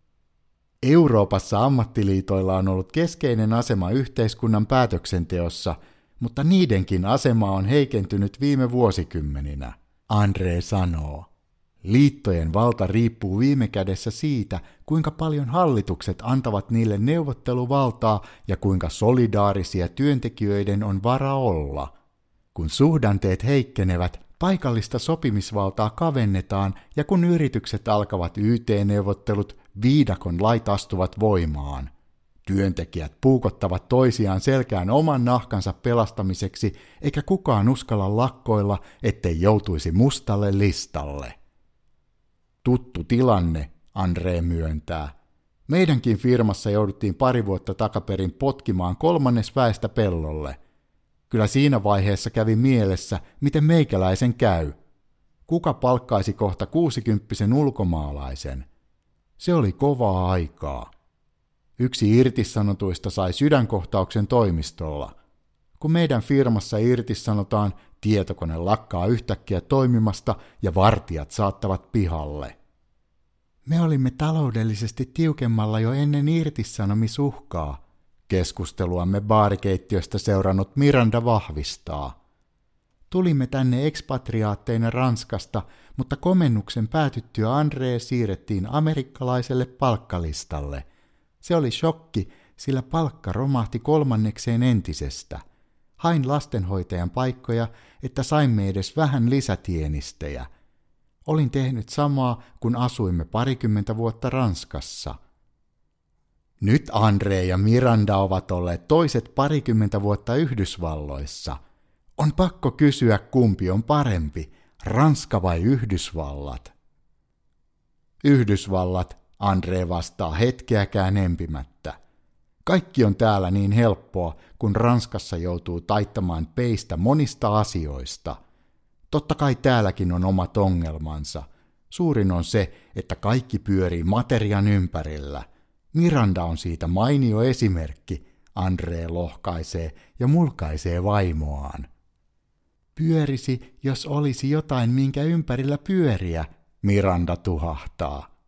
Euroopassa ammattiliitoilla on ollut keskeinen asema yhteiskunnan päätöksenteossa, mutta niidenkin asema on heikentynyt viime vuosikymmeninä, Andre sanoo. Liittojen valta riippuu viime kädessä siitä, kuinka paljon hallitukset antavat niille neuvotteluvaltaa ja kuinka solidaarisia työntekijöiden on vara olla. Kun suhdanteet heikkenevät, paikallista sopimisvaltaa kavennetaan ja kun yritykset alkavat Y T-neuvottelut, viidakon lait astuvat voimaan. Työntekijät puukottavat toisiaan selkään oman nahkansa pelastamiseksi, eikä kukaan uskalla lakkoilla, ettei joutuisi mustalle listalle. Tuttu tilanne, Andre myöntää. Meidänkin firmassa jouduttiin pari vuotta takaperin potkimaan kolmannes väestä pellolle. Kyllä siinä vaiheessa kävi mielessä, miten meikäläisen käy. Kuka palkkaisi kohta kuusikymppisen ulkomaalaisen? Se oli kovaa aikaa. Yksi irtisanotuista sai sydänkohtauksen toimistolla. Kun meidän firmassa irtisanotaan, tietokone lakkaa yhtäkkiä toimimasta ja vartijat saattavat pihalle. Me olimme taloudellisesti tiukemmalla jo ennen irtisanomisuhkaa, keskusteluamme baarikeittiöstä seurannut Miranda vahvistaa. Tulimme tänne ekspatriaatteina Ranskasta, mutta komennuksen päätyttyä Andre siirrettiin amerikkalaiselle palkkalistalle. Se oli shokki, sillä palkka romahti kolmannekseen entisestä. Hain lastenhoitajan paikkoja, että saimme edes vähän lisätienistejä. Olin tehnyt samaa, kun asuimme parikymmentä vuotta Ranskassa. Nyt Andre ja Miranda ovat olleet toiset parikymmentä vuotta Yhdysvalloissa. On pakko kysyä, kumpi on parempi, Ranska vai Yhdysvallat? Yhdysvallat, Andre vastaa hetkeäkään empimättä. Kaikki on täällä niin helppoa, kun Ranskassa joutuu taittamaan peistä monista asioista. Totta kai täälläkin on omat ongelmansa. Suurin on se, että kaikki pyörii materian ympärillä. Miranda on siitä mainio esimerkki, Andre lohkaisee ja mulkaisee vaimoaan. Pyörisi, jos olisi jotain, minkä ympärillä pyöriä, Miranda tuhahtaa.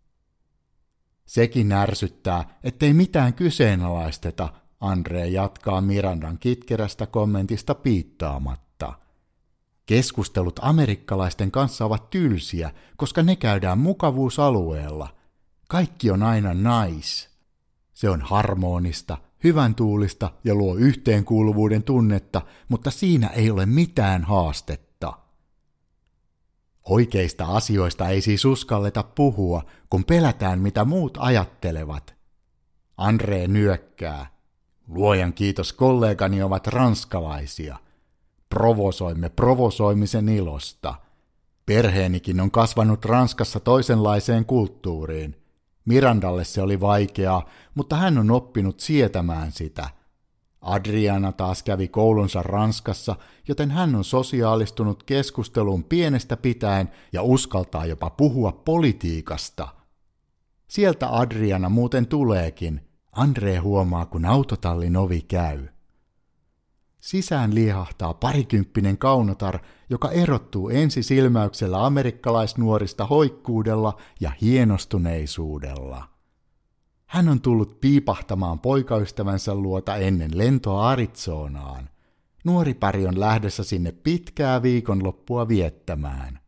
Sekin ärsyttää, ettei mitään kyseenalaisteta, Andre jatkaa Mirandan kitkerästä kommentista piittaamatta. Keskustelut amerikkalaisten kanssa ovat tylsiä, koska ne käydään mukavuusalueella. Kaikki on aina nice. Se on harmonista, hyvän tuulista ja luo yhteenkuuluvuuden tunnetta, mutta siinä ei ole mitään haastetta. Oikeista asioista ei siis uskalleta puhua, kun pelätään mitä muut ajattelevat. Andre nyökkää. Luojan kiitos, kollegani ovat ranskalaisia. Provosoimme provosoimisen ilosta. Perheenikin on kasvanut Ranskassa toisenlaiseen kulttuuriin. Mirandalle se oli vaikeaa, mutta hän on oppinut sietämään sitä. Adriana taas kävi koulunsa Ranskassa, joten hän on sosiaalistunut keskusteluun pienestä pitäen ja uskaltaa jopa puhua politiikasta. Sieltä Adriana muuten tuleekin. Andre huomaa, kun autotallin ovi käy. Sisään liehahtaa parikymppinen kaunotar, joka erottuu ensisilmäyksellä amerikkalaisnuorista hoikkuudella ja hienostuneisuudella. Hän on tullut piipahtamaan poikaystävänsä luota ennen lentoa Arizonaan. Nuori pari on lähdössä sinne pitkää viikonloppua viettämään.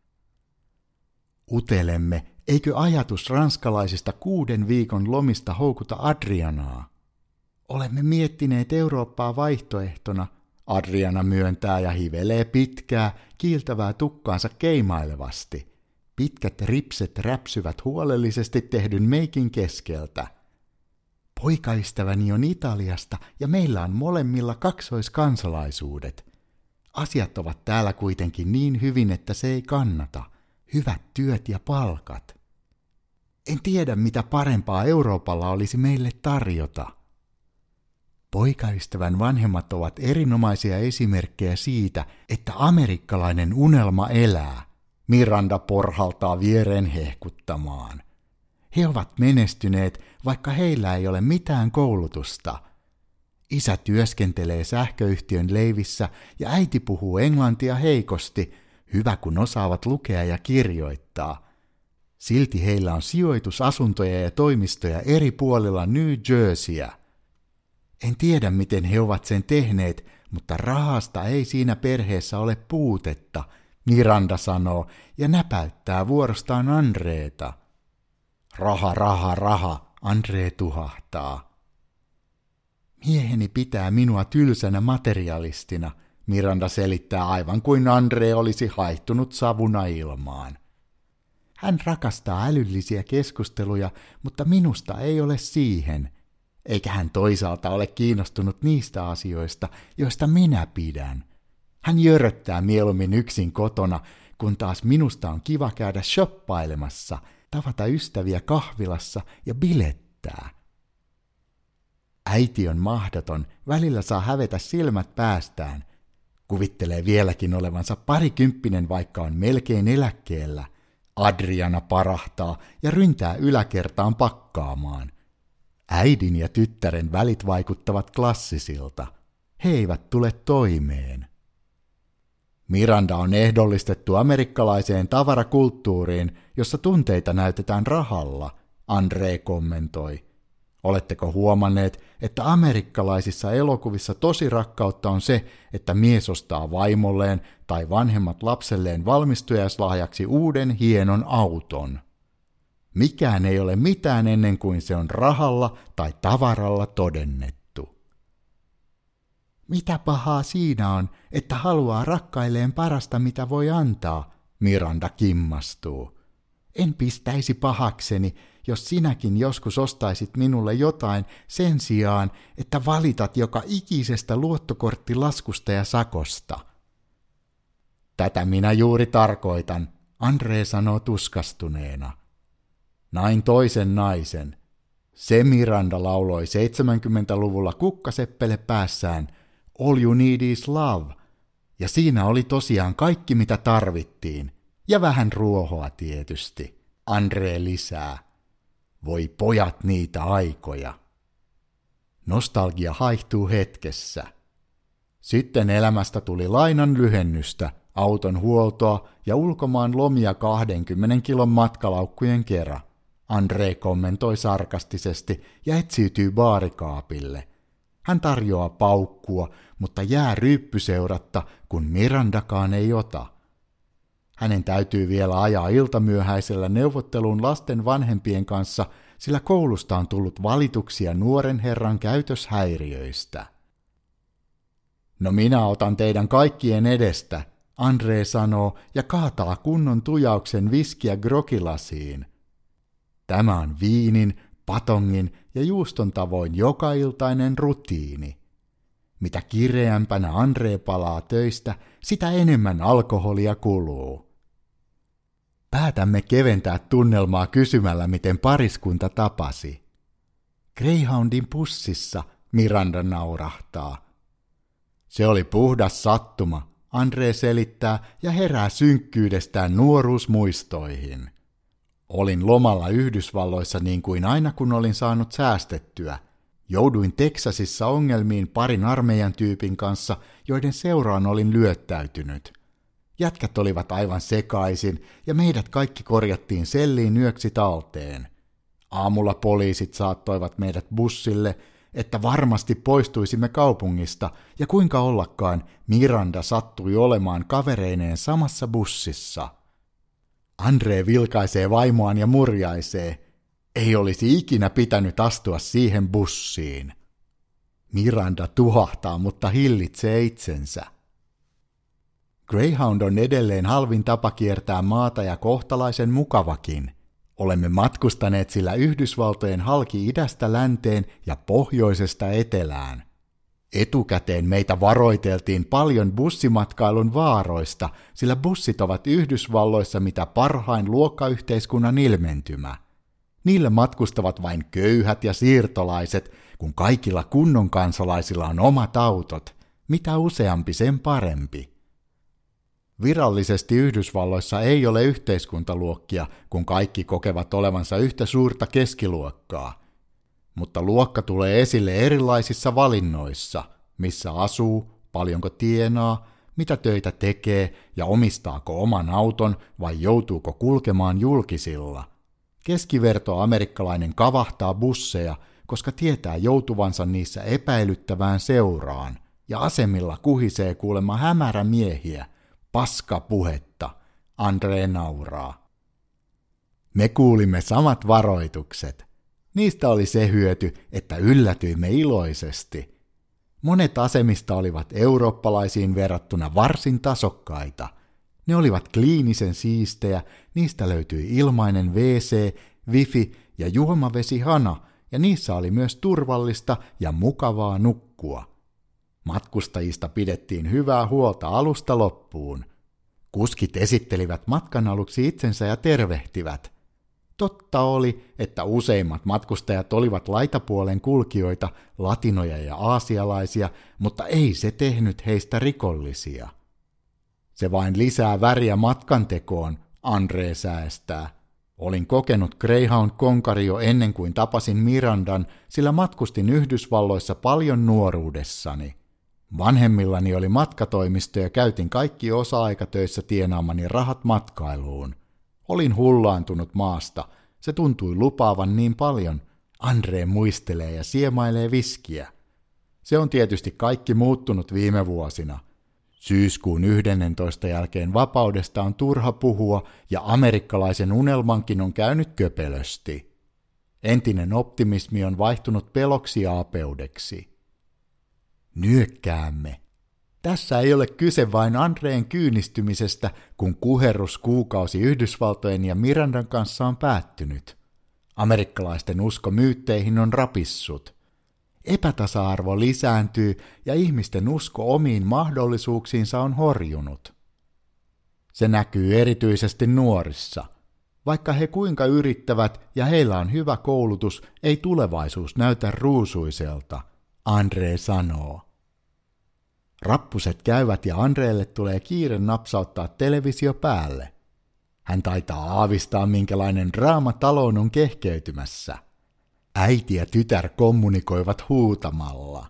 Utelemme, eikö ajatus ranskalaisista kuuden viikon lomista houkuta Adrianaa? Olemme miettineet Eurooppaa vaihtoehtona, Adriana myöntää ja hivelee pitkää, kiiltävää tukkaansa keimailevasti. Pitkät ripset räpsyvät huolellisesti tehdyn meikin keskeltä. Poikaystäväni on Italiasta ja meillä on molemmilla kaksoiskansalaisuudet. Asiat ovat täällä kuitenkin niin hyvin, että se ei kannata. Hyvät työt ja palkat. En tiedä, mitä parempaa Euroopalla olisi meille tarjota. Poikaystävän vanhemmat ovat erinomaisia esimerkkejä siitä, että amerikkalainen unelma elää. Miranda porhaltaa viereen hehkuttamaan. He ovat menestyneet, vaikka heillä ei ole mitään koulutusta. Isä työskentelee sähköyhtiön leivissä ja äiti puhuu englantia heikosti, hyvä kun osaavat lukea ja kirjoittaa. Silti heillä on sijoitusasuntoja ja toimistoja eri puolilla New Jerseyä. En tiedä, miten he ovat sen tehneet, mutta rahasta ei siinä perheessä ole puutetta, Miranda sanoo ja näpäyttää vuorostaan Andreeta. Raha, raha, raha, Andre tuhahtaa. Mieheni pitää minua tylsänä materialistina, Miranda selittää aivan kuin Andre olisi haihtunut savuna ilmaan. Hän rakastaa älyllisiä keskusteluja, mutta minusta ei ole siihen. Eikä hän toisaalta ole kiinnostunut niistä asioista, joista minä pidän. Hän jöröttää mieluummin yksin kotona, kun taas minusta on kiva käydä shoppailemassa, tavata ystäviä kahvilassa ja bilettää. Äiti on mahdoton, välillä saa hävetä silmät päästään. Kuvittelee vieläkin olevansa parikymppinen, vaikka on melkein eläkkeellä. Adriana parahtaa ja ryntää yläkertaan pakkaamaan. Äidin ja tyttären välit vaikuttavat klassisilta. He eivät tule toimeen. Miranda on ehdollistettu amerikkalaiseen tavarakulttuuriin, jossa tunteita näytetään rahalla, Andre kommentoi. Oletteko huomanneet, että amerikkalaisissa elokuvissa tosi rakkautta on se, että mies ostaa vaimolleen tai vanhemmat lapselleen valmistujaislahjaksi uuden hienon auton? Mikään ei ole mitään ennen kuin se on rahalla tai tavaralla todennettu. Mitä pahaa siinä on, että haluaa rakkailleen parasta, mitä voi antaa, Miranda kimmastuu. En pistäisi pahakseni, jos sinäkin joskus ostaisit minulle jotain sen sijaan, että valitat joka ikisestä luottokorttilaskusta ja sakosta. Tätä minä juuri tarkoitan, Andre sanoo tuskastuneena. Nain toisen naisen. Se Miranda lauloi seitsemänkymmentäluvulla kukkaseppele päässään All You Need Is Love, ja siinä oli tosiaan kaikki mitä tarvittiin, ja vähän ruohoa tietysti. Andre lisää. Voi pojat niitä aikoja. Nostalgia haihtuu hetkessä. Sitten elämästä tuli lainan lyhennystä, auton huoltoa ja ulkomaan lomia kahdenkymmenen kilon matkalaukkujen kerran. Andre kommentoi sarkastisesti ja etsiytyy baarikaapille. Hän tarjoaa paukkua, mutta jää ryyppyseuratta, kun Mirandakaan ei ota. Hänen täytyy vielä ajaa iltamyöhäisellä neuvotteluun lasten vanhempien kanssa, sillä koulusta on tullut valituksia nuoren herran käytöshäiriöistä. No minä otan teidän kaikkien edestä, Andre sanoo ja kaataa kunnon tujauksen viskiä grogilasiin. Tämä on viinin, patongin ja juuston tavoin jokailtainen rutiini. Mitä kireämpänä Andre palaa töistä, sitä enemmän alkoholia kuluu. Päätämme keventää tunnelmaa kysymällä, miten pariskunta tapasi. Greyhoundin pussissa, Miranda naurahtaa. Se oli puhdas sattuma, Andre selittää ja herää synkkyydestään nuoruusmuistoihin. Olin lomalla Yhdysvalloissa niin kuin aina kun olin saanut säästettyä. Jouduin Teksasissa ongelmiin parin armeijan tyypin kanssa, joiden seuraan olin lyöttäytynyt. Jätkät olivat aivan sekaisin ja meidät kaikki korjattiin selliin yöksi talteen. Aamulla poliisit saattoivat meidät bussille, että varmasti poistuisimme kaupungista, ja kuinka ollakaan Miranda sattui olemaan kavereineen samassa bussissa. Andre vilkaisee vaimoaan ja murjaisee. Ei olisi ikinä pitänyt astua siihen bussiin. Miranda tuhahtaa, mutta hillitsee itsensä. Greyhound on edelleen halvin tapa kiertää maata ja kohtalaisen mukavakin. Olemme matkustaneet sillä Yhdysvaltojen halki idästä länteen ja pohjoisesta etelään. Etukäteen meitä varoiteltiin paljon bussimatkailun vaaroista, sillä bussit ovat Yhdysvalloissa mitä parhain luokkayhteiskunnan ilmentymä. Niillä matkustavat vain köyhät ja siirtolaiset, kun kaikilla kunnon kansalaisilla on omat autot. Mitä useampi, sen parempi. Virallisesti Yhdysvalloissa ei ole yhteiskuntaluokkia, kun kaikki kokevat olevansa yhtä suurta keskiluokkaa. Mutta luokka tulee esille erilaisissa valinnoissa, missä asuu, paljonko tienaa, mitä töitä tekee ja omistaako oman auton vai joutuuko kulkemaan julkisilla. Keskiverto-amerikkalainen kavahtaa busseja, koska tietää joutuvansa niissä epäilyttävään seuraan, ja asemilla kuhisee kuulemma hämärämiehiä, paskapuhetta, Andre nauraa. Me kuulimme samat varoitukset. Niistä oli se hyöty, että yllätyimme iloisesti. Monet asemista olivat eurooppalaisiin verrattuna varsin tasokkaita. Ne olivat kliinisen siistejä, niistä löytyi ilmainen wc, wifi ja juomavesihana, ja niissä oli myös turvallista ja mukavaa nukkua. Matkustajista pidettiin hyvää huolta alusta loppuun. Kuskit esittelivät matkan aluksi itsensä ja tervehtivät. Totta oli, että useimmat matkustajat olivat laitapuolen kulkijoita, latinoja ja aasialaisia, mutta ei se tehnyt heistä rikollisia. Se vain lisää väriä matkantekoon, Andre säästää. Olin kokenut Greyhound-konkari jo ennen kuin tapasin Mirandan, sillä matkustin Yhdysvalloissa paljon nuoruudessani. Vanhemmillani oli matkatoimisto ja käytin kaikki osa-aikatöissä tienaamani rahat matkailuun. Olin hullaantunut maasta. Se tuntui lupaavan niin paljon. Andre muistelee ja siemailee viskiä. Se on tietysti kaikki muuttunut viime vuosina. Syyskuun yhdennentoista jälkeen vapaudesta on turha puhua ja amerikkalaisen unelmankin on käynyt köpelösti. Entinen optimismi on vaihtunut peloksi ja apeudeksi. Nyökkäämme. Tässä ei ole kyse vain Andreen kyynistymisestä, kun kuherruskuukausi Yhdysvaltojen ja Mirandan kanssa on päättynyt. Amerikkalaisten usko myytteihin on rapissut. Epätasa-arvo lisääntyy ja ihmisten usko omiin mahdollisuuksiinsa on horjunut. Se näkyy erityisesti nuorissa. Vaikka he kuinka yrittävät ja heillä on hyvä koulutus, ei tulevaisuus näytä ruusuiselta, Andre sanoo. Rappuset käyvät ja Andreelle tulee kiire napsauttaa televisio päälle. Hän taitaa aavistaa, minkälainen draama taloon on kehkeytymässä. Äiti ja tytär kommunikoivat huutamalla.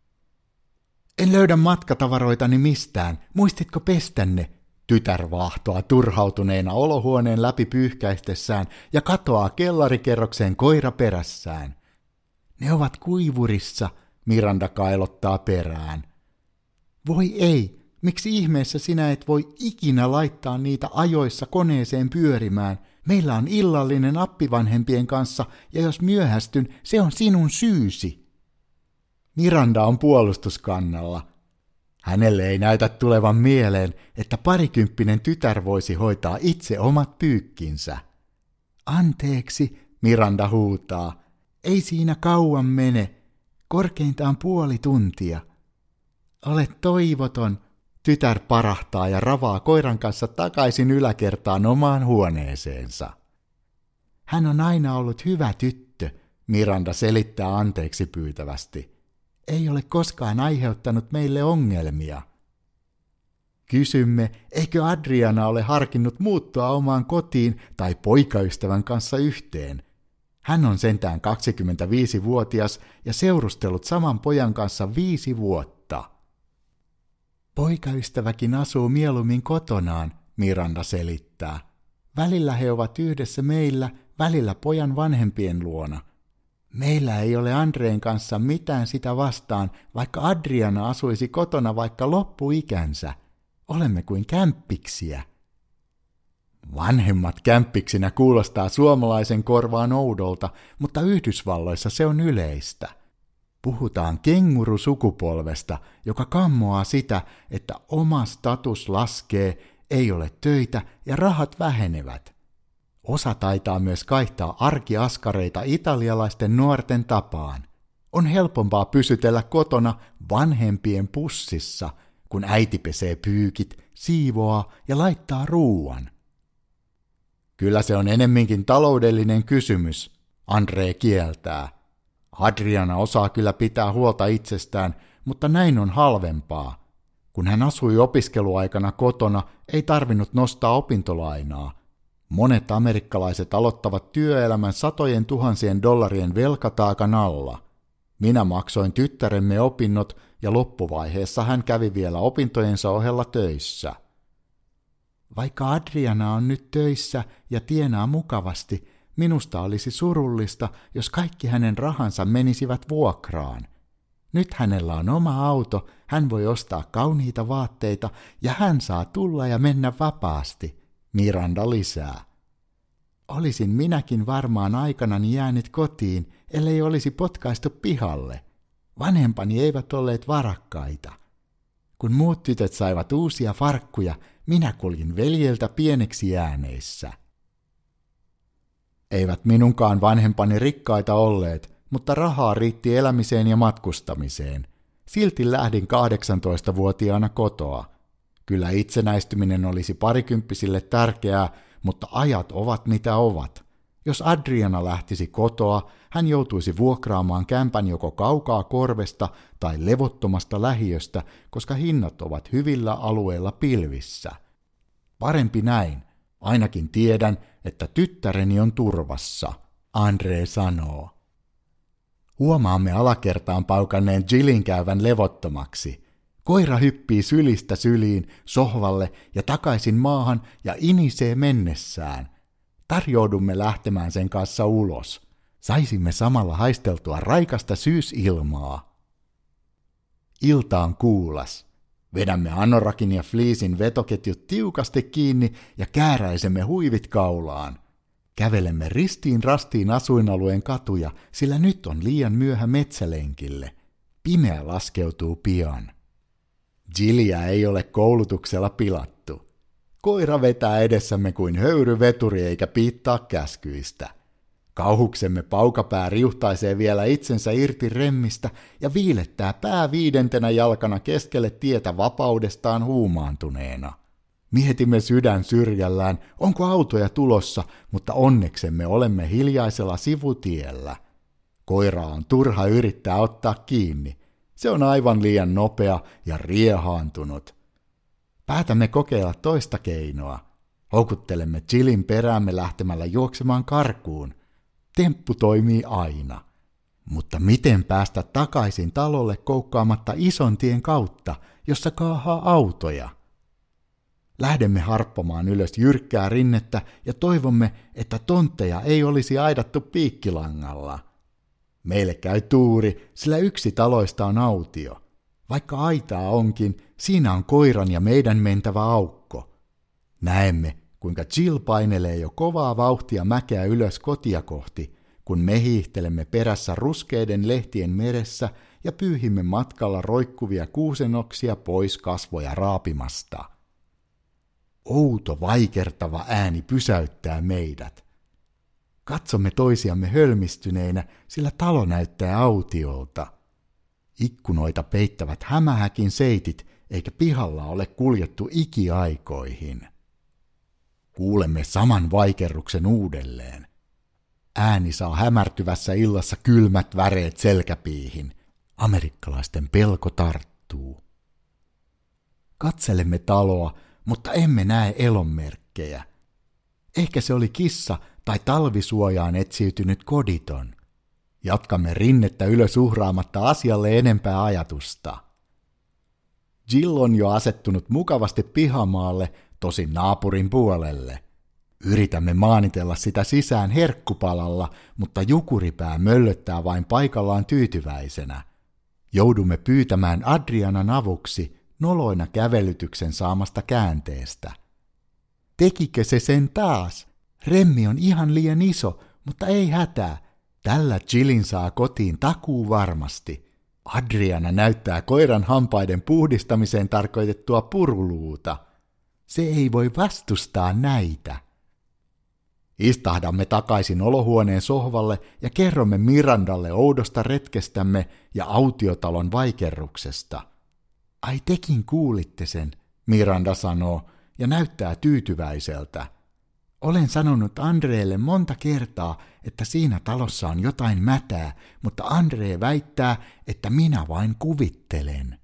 En löydä matkatavaroitani mistään, muistitko pestänne? Tytär vaahtoa turhautuneena olohuoneen läpi pyyhkäistessään ja katoaa kellarikerrokseen koira perässään. Ne ovat kuivurissa, Miranda kailottaa perään. Voi ei, miksi ihmeessä sinä et voi ikinä laittaa niitä ajoissa koneeseen pyörimään? Meillä on illallinen appivanhempien kanssa, ja jos myöhästyn, se on sinun syysi. Miranda on puolustuskannalla. Hänelle ei näytä tulevan mieleen, että parikymppinen tytär voisi hoitaa itse omat pyykkinsä. Anteeksi, Miranda huutaa. Ei siinä kauan mene. Korkeintaan puoli tuntia. Olet toivoton. Tytär parahtaa ja ravaa koiran kanssa takaisin yläkertaan omaan huoneeseensa. Hän on aina ollut hyvä tyttö, Miranda selittää anteeksi pyytävästi. Ei ole koskaan aiheuttanut meille ongelmia. Kysymme, eikö Adriana ole harkinnut muuttua omaan kotiin tai poikaystävän kanssa yhteen. Hän on sentään kaksikymmentäviisivuotias ja seurustellut saman pojan kanssa viisi vuotta. Poikaystäväkin asuu mieluummin kotonaan, Miranda selittää. Välillä he ovat yhdessä meillä, välillä pojan vanhempien luona. Meillä ei ole Andreen kanssa mitään sitä vastaan, vaikka Adriana asuisi kotona vaikka loppuikänsä. Olemme kuin kämppiksiä. Vanhemmat kämppiksinä kuulostaa suomalaisen korvaan oudolta, mutta Yhdysvalloissa se on yleistä. Puhutaan kengurusukupolvesta, joka kammoaa sitä, että oma status laskee, ei ole töitä ja rahat vähenevät. Osa taitaa myös kaihtaa arkiaskareita italialaisten nuorten tapaan. On helpompaa pysytellä kotona vanhempien pussissa, kun äiti pesee pyykit, siivoaa ja laittaa ruuan. Kyllä se on enemminkin taloudellinen kysymys, Andre kieltää. Adriana osaa kyllä pitää huolta itsestään, mutta näin on halvempaa. Kun hän asui opiskeluaikana kotona, ei tarvinnut nostaa opintolainaa. Monet amerikkalaiset aloittavat työelämän satojen tuhansien dollarien velkataakan alla. Minä maksoin tyttäremme opinnot ja loppuvaiheessa hän kävi vielä opintojensa ohella töissä. Vaikka Adriana on nyt töissä ja tienaa mukavasti, minusta olisi surullista, jos kaikki hänen rahansa menisivät vuokraan. Nyt hänellä on oma auto, hän voi ostaa kauniita vaatteita ja hän saa tulla ja mennä vapaasti, Miranda lisää. Olisin minäkin varmaan aikanani jäänyt kotiin, ellei olisi potkaistu pihalle. Vanhempani eivät olleet varakkaita. Kun muut tytöt saivat uusia farkkuja, minä kuljin veljeltä pieneksi jääneissä. Eivät minunkaan vanhempani rikkaita olleet, mutta rahaa riitti elämiseen ja matkustamiseen. Silti lähdin kahdeksantoistavuotiaana kotoa. Kyllä itsenäistyminen olisi parikymppisille tärkeää, mutta ajat ovat mitä ovat. Jos Adriana lähtisi kotoa, hän joutuisi vuokraamaan kämpän joko kaukaa korvesta tai levottomasta lähiöstä, koska hinnat ovat hyvillä alueilla pilvissä. Parempi näin. Ainakin tiedän, että tyttäreni on turvassa, Andre sanoo. Huomaamme alakertaan paukanneen Jillin käyvän levottomaksi. Koira hyppii sylistä syliin, sohvalle ja takaisin maahan ja inisee mennessään. Tarjoudumme lähtemään sen kanssa ulos. Saisimme samalla haisteltua raikasta syysilmaa. Ilta on kuulas. Vedämme anorakin ja fleecin vetoketjut tiukasti kiinni ja kääräisemme huivit kaulaan. Kävelemme ristiin rastiin asuinalueen katuja, sillä nyt on liian myöhä metsälenkille. Pimeä laskeutuu pian. Jilliä ei ole koulutuksella pilattu. Koira vetää edessämme kuin höyryveturi eikä piittaa käskyistä. Kauhuksemme paukapää riuhtaisee vielä itsensä irti remmistä ja viilettää pää viidentenä jalkana keskelle tietä vapaudestaan huumaantuneena. Mietimme sydän syrjällään, onko autoja tulossa, mutta onneksemme olemme hiljaisella sivutiellä. Koiraa on turha yrittää ottaa kiinni. Se on aivan liian nopea ja riehaantunut. Päätämme kokeilla toista keinoa. Houkuttelemme Jillin peräämme lähtemällä juoksemaan karkuun. Temppu toimii aina. Mutta miten päästä takaisin talolle koukkaamatta ison tien kautta, jossa kaahaa autoja? Lähdemme harppamaan ylös jyrkkää rinnettä ja toivomme, että tontteja ei olisi aidattu piikkilangalla. Meille käy tuuri, sillä yksi taloista on autio. Vaikka aitaa onkin, siinä on koiran ja meidän mentävä aukko. Näemme, kuinka Jill painelee jo kovaa vauhtia mäkeä ylös kotia kohti, kun me hiihtelemme perässä ruskeiden lehtien meressä ja pyyhimme matkalla roikkuvia kuusenoksia pois kasvoja raapimasta. Outo vaikertava ääni pysäyttää meidät. Katsomme toisiamme hölmistyneinä, sillä talo näyttää autiolta. Ikkunoita peittävät hämähäkin seitit, eikä pihalla ole kuljettu ikiaikoihin. Kuulemme saman vaikerruksen uudelleen. Ääni saa hämärtyvässä illassa kylmät väreet selkäpiihin. Amerikkalaisten pelko tarttuu. Katselemme taloa, mutta emme näe elonmerkkejä. Ehkä se oli kissa tai talvisuojaan etsiytynyt koditon. Jatkamme rinnettä ylös uhraamatta asialle enempää ajatusta. Jill on jo asettunut mukavasti pihamaalle, tosin naapurin puolelle. Yritämme maanitella sitä sisään herkkupalalla, mutta jukuripää möllöttää vain paikallaan tyytyväisenä. Joudumme pyytämään Adrianan avuksi noloina kävelytyksen saamasta käänteestä. Tekikö se sen taas? Remmi on ihan liian iso, mutta ei hätää. Tällä Jillin saa kotiin takuu varmasti. Adriana näyttää koiran hampaiden puhdistamiseen tarkoitettua puruluuta. Se ei voi vastustaa näitä. Istahdamme takaisin olohuoneen sohvalle ja kerromme Mirandalle oudosta retkestämme ja autiotalon vaikerruksesta. Ai tekin kuulitte sen, Miranda sanoo ja näyttää tyytyväiseltä. Olen sanonut Andreelle monta kertaa, että siinä talossa on jotain mätää, mutta Andre väittää, että minä vain kuvittelen.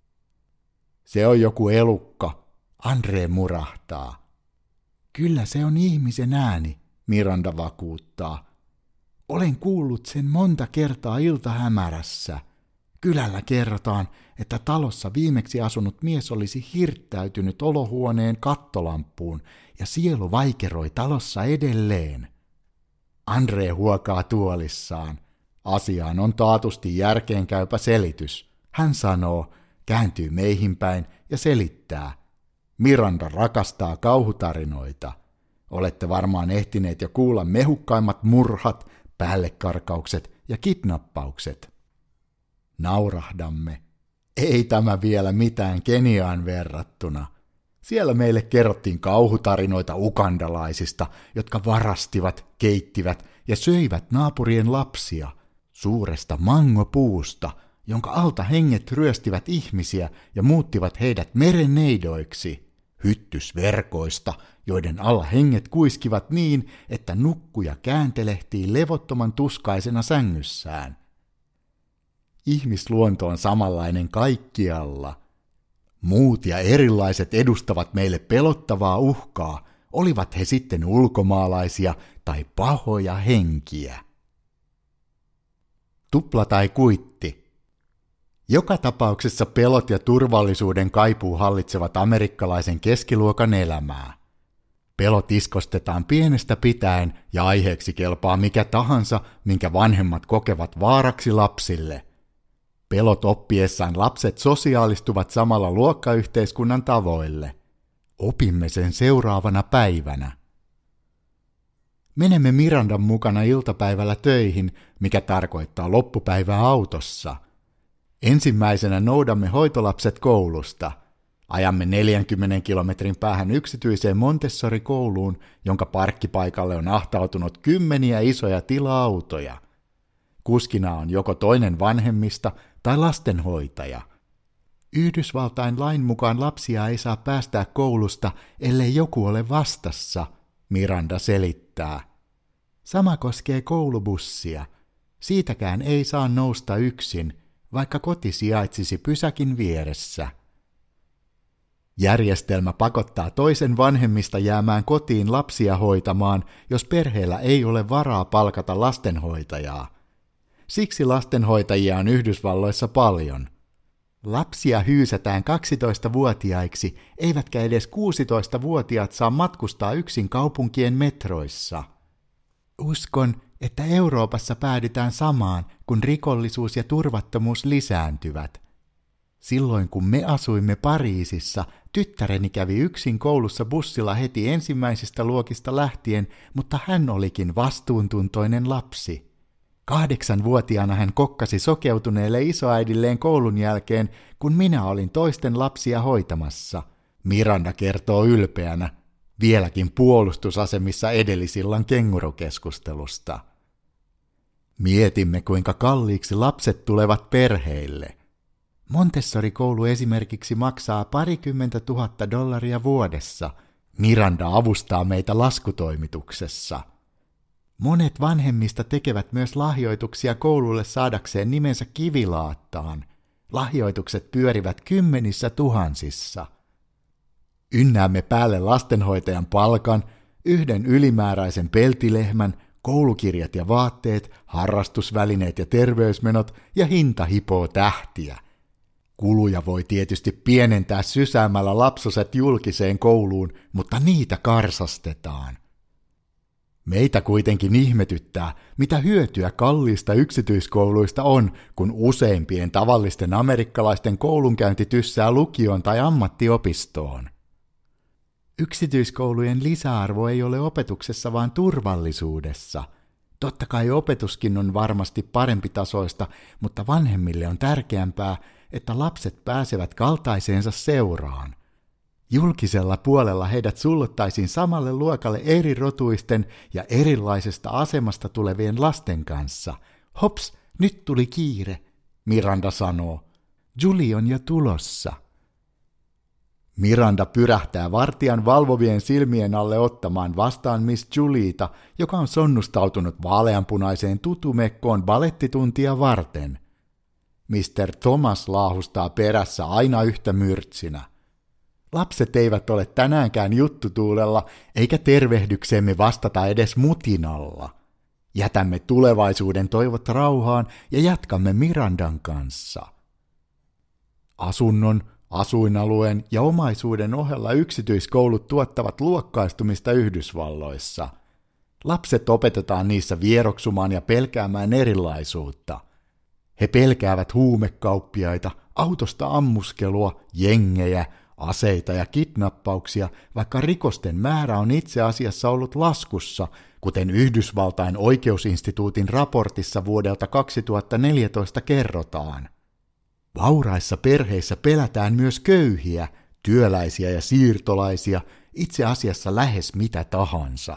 Se on joku elukka, Andre murahtaa. Kyllä se on ihmisen ääni, Miranda vakuuttaa. Olen kuullut sen monta kertaa iltahämärässä. Kylällä kerrotaan, että talossa viimeksi asunut mies olisi hirttäytynyt olohuoneen kattolamppuun ja sielu vaikeroi talossa edelleen. Andre huokaa tuolissaan. Asiaan on taatusti järkeenkäypä selitys. Hän sanoo, kääntyy meihin päin ja selittää. Miranda rakastaa kauhutarinoita. Olette varmaan ehtineet jo kuulla mehukkaimmat murhat, päällekarkaukset ja kidnappaukset. Naurahdamme. Ei tämä vielä mitään Keniaan verrattuna. Siellä meille kerrottiin kauhutarinoita ugandalaisista, jotka varastivat, keittivät ja söivät naapurien lapsia suuresta mangopuusta, jonka alta henget ryöstivät ihmisiä ja muuttivat heidät merenneidoiksi, hyttysverkoista, joiden alla henget kuiskivat niin, että nukkuja kääntelehtii levottoman tuskaisena sängyssään. Ihmisluonto on samanlainen kaikkialla. Muut ja erilaiset edustavat meille pelottavaa uhkaa, olivat he sitten ulkomaalaisia tai pahoja henkiä. Tupla tai kuitti. Joka tapauksessa pelot ja turvallisuuden kaipuu hallitsevat amerikkalaisen keskiluokan elämää. Pelot iskostetaan pienestä pitäen ja aiheeksi kelpaa mikä tahansa, minkä vanhemmat kokevat vaaraksi lapsille. Pelot oppiessaan lapset sosiaalistuvat samalla luokkayhteiskunnan tavoille. Opimme sen seuraavana päivänä. Menemme Mirandan mukana iltapäivällä töihin, mikä tarkoittaa loppupäivää autossa. Ensimmäisenä noudamme hoitolapset koulusta. Ajamme neljänkymmenen kilometrin päähän yksityiseen Montessori-kouluun, jonka parkkipaikalle on ahtautunut kymmeniä isoja tila-autoja. Kuskina on joko toinen vanhemmista tai lastenhoitaja. Yhdysvaltain lain mukaan lapsia ei saa päästää koulusta, ellei joku ole vastassa, Miranda selittää. Sama koskee koulubussia. Siitäkään ei saa nousta yksin, vaikka koti sijaitsisi pysäkin vieressä. Järjestelmä pakottaa toisen vanhemmista jäämään kotiin lapsia hoitamaan, jos perheellä ei ole varaa palkata lastenhoitajaa. Siksi lastenhoitajia on Yhdysvalloissa paljon. Lapsia hyysätään kaksitoistavuotiaiksi, eivätkä edes kuusitoistavuotiaat saa matkustaa yksin kaupunkien metroissa. Uskon, että Euroopassa päädytään samaan, kun rikollisuus ja turvattomuus lisääntyvät. Silloin kun me asuimme Pariisissa, tyttäreni kävi yksin koulussa bussilla heti ensimmäisistä luokista lähtien, mutta hän olikin vastuuntuntoinen lapsi. Kahdeksanvuotiaana hän kokkasi sokeutuneelle isoäidilleen koulun jälkeen, kun minä olin toisten lapsia hoitamassa. Miranda kertoo ylpeänä, vieläkin puolustusasemissa edellisillan kengurukeskustelusta. Mietimme, kuinka kalliiksi lapset tulevat perheille. Montessori-koulu esimerkiksi maksaa parikymmentä tuhatta dollaria vuodessa. Miranda avustaa meitä laskutoimituksessa. Monet vanhemmista tekevät myös lahjoituksia koululle saadakseen nimensä kivilaattaan. Lahjoitukset pyörivät kymmenissä tuhansissa. Ynnäämme päälle lastenhoitajan palkan, yhden ylimääräisen peltilehmän, koulukirjat ja vaatteet, harrastusvälineet ja terveysmenot ja hinta hipoo tähtiä. Kuluja voi tietysti pienentää sysäämällä lapsoset julkiseen kouluun, mutta niitä karsastetaan. Meitä kuitenkin ihmetyttää, mitä hyötyä kalliista yksityiskouluista on, kun useimpien tavallisten amerikkalaisten koulunkäynti tyssää lukioon tai ammattiopistoon. Yksityiskoulujen lisäarvo ei ole opetuksessa, vaan turvallisuudessa. Totta kai opetuskin on varmasti parempi tasoista, mutta vanhemmille on tärkeämpää, että lapset pääsevät kaltaiseensa seuraan. Julkisella puolella heidät sullottaisiin samalle luokalle eri rotuisten ja erilaisesta asemasta tulevien lasten kanssa. Hops, nyt tuli kiire, Miranda sanoo. Julie on jo tulossa. Miranda pyrähtää vartijan valvovien silmien alle ottamaan vastaan Miss Julieta, joka on sonnustautunut vaaleanpunaiseen tutumekkoon balettituntia varten. mister Thomas laahustaa perässä aina yhtä myrtsinä. Lapset eivät ole tänäänkään juttutuulella, eikä tervehdykseemme vastata edes mutinalla. Jätämme tulevaisuuden toivot rauhaan ja jatkamme Mirandan kanssa. Asunnon, asuinalueen ja omaisuuden ohella yksityiskoulut tuottavat luokkaistumista Yhdysvalloissa. Lapset opetetaan niissä vieroksumaan ja pelkäämään erilaisuutta. He pelkäävät huumekauppiaita, autosta ammuskelua, jengejä, aseita ja kidnappauksia, vaikka rikosten määrä on itse asiassa ollut laskussa, kuten Yhdysvaltain oikeusinstituutin raportissa vuodelta kaksituhattaneljätoista kerrotaan. Vauraissa perheissä pelätään myös köyhiä, työläisiä ja siirtolaisia, itse asiassa lähes mitä tahansa.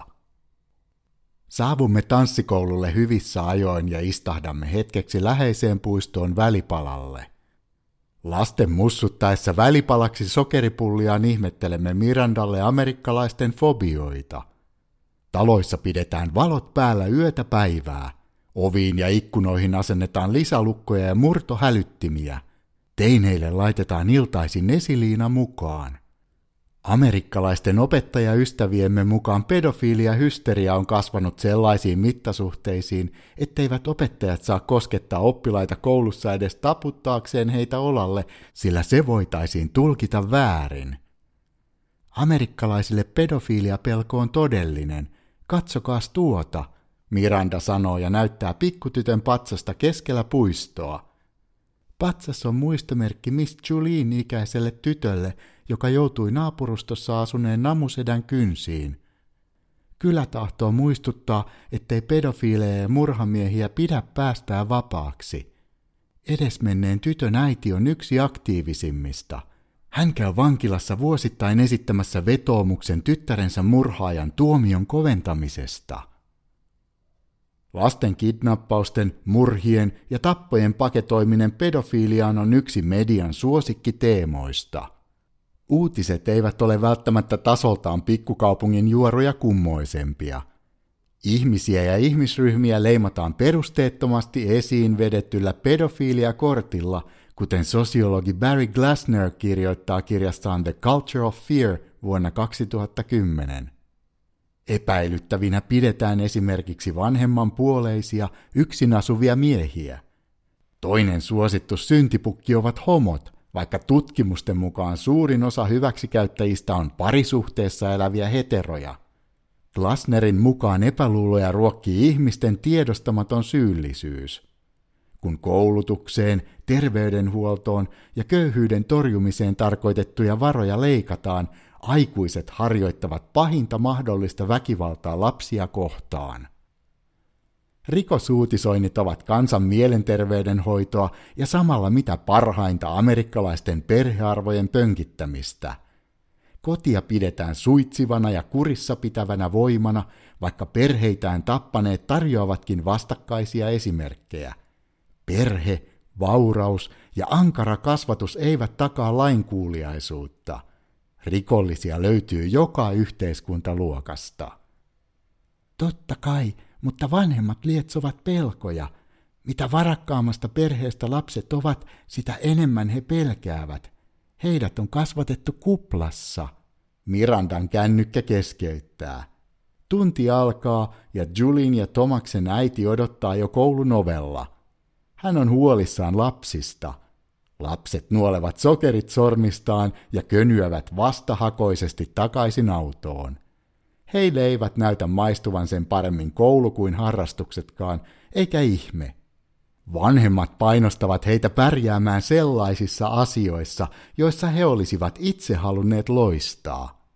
Saavumme tanssikoululle hyvissä ajoin ja istahdamme hetkeksi läheiseen puistoon Välipalalle. Lasten mussuttaessa välipalaksi sokeripulliaan ihmettelemme Mirandalle amerikkalaisten fobioita. Taloissa pidetään valot päällä yötä päivää. Oviin ja ikkunoihin asennetaan lisälukkoja ja murtohälyttimiä. Teineille laitetaan iltaisin esiliina mukaan. Amerikkalaisten opettajaystäviemme mukaan pedofiilia ja hysteria on kasvanut sellaisiin mittasuhteisiin, etteivät opettajat saa koskettaa oppilaita koulussa edes taputtaakseen heitä olalle, sillä se voitaisiin tulkita väärin. Amerikkalaisille pedofiiliapelko on todellinen. Katsokaas tuota, Miranda sanoo ja näyttää pikkutytön patsasta keskellä puistoa. Patsas on muistomerkki Miss Julien ikäiselle tytölle, joka joutui naapurustossa asuneen namusedän kynsiin. Kylä tahtoo muistuttaa, ettei pedofiileja ja murhamiehiä pidä päästää vapaaksi. Edesmenneen tytön äiti on yksi aktiivisimmista. Hän käy vankilassa vuosittain esittämässä vetoomuksen tyttärensä murhaajan tuomion koventamisesta. Lasten kidnappausten, murhien ja tappojen paketoiminen pedofiiliaan on yksi median suosikkiteemoista. Uutiset eivät ole välttämättä tasoltaan pikkukaupungin juoruja kummoisempia. Ihmisiä ja ihmisryhmiä leimataan perusteettomasti esiin vedettyllä pedofiiliakortilla, kuten sosiologi Barry Glassner kirjoittaa kirjassaan The Culture of Fear vuonna kaksituhattakymmenen. Epäilyttävinä pidetään esimerkiksi vanhemmanpuoleisia, yksin asuvia miehiä. Toinen suosittu syntipukki ovat homot, vaikka tutkimusten mukaan suurin osa hyväksikäyttäjistä on parisuhteessa eläviä heteroja. Glassnerin mukaan epäluuloja ruokkii ihmisten tiedostamaton syyllisyys. Kun koulutukseen, terveydenhuoltoon ja köyhyyden torjumiseen tarkoitettuja varoja leikataan, aikuiset harjoittavat pahinta mahdollista väkivaltaa lapsia kohtaan. Rikosuutisoinnit ovat kansan mielenterveydenhoitoa ja samalla mitä parhainta amerikkalaisten perhearvojen pönkittämistä. Kotia pidetään suitsivana ja kurissa pitävänä voimana, vaikka perheitään tappaneet tarjoavatkin vastakkaisia esimerkkejä. Perhe, vauraus ja ankara kasvatus eivät takaa lainkuuliaisuutta. Rikollisia löytyy joka yhteiskuntaluokasta. Totta kai, mutta vanhemmat lietsovat pelkoja. Mitä varakkaammasta perheestä lapset ovat, sitä enemmän he pelkäävät. Heidät on kasvatettu kuplassa. Mirandan kännykkä keskeyttää. Tunti alkaa ja Julien ja Tomaksen äiti odottaa jo koulun ovella. Hän on huolissaan lapsista. Lapset nuolevat sokerit sormistaan ja könyävät vastahakoisesti takaisin autoon. Heille eivät näytä maistuvan sen paremmin koulu kuin harrastuksetkaan, eikä ihme. Vanhemmat painostavat heitä pärjäämään sellaisissa asioissa, joissa he olisivat itse halunneet loistaa.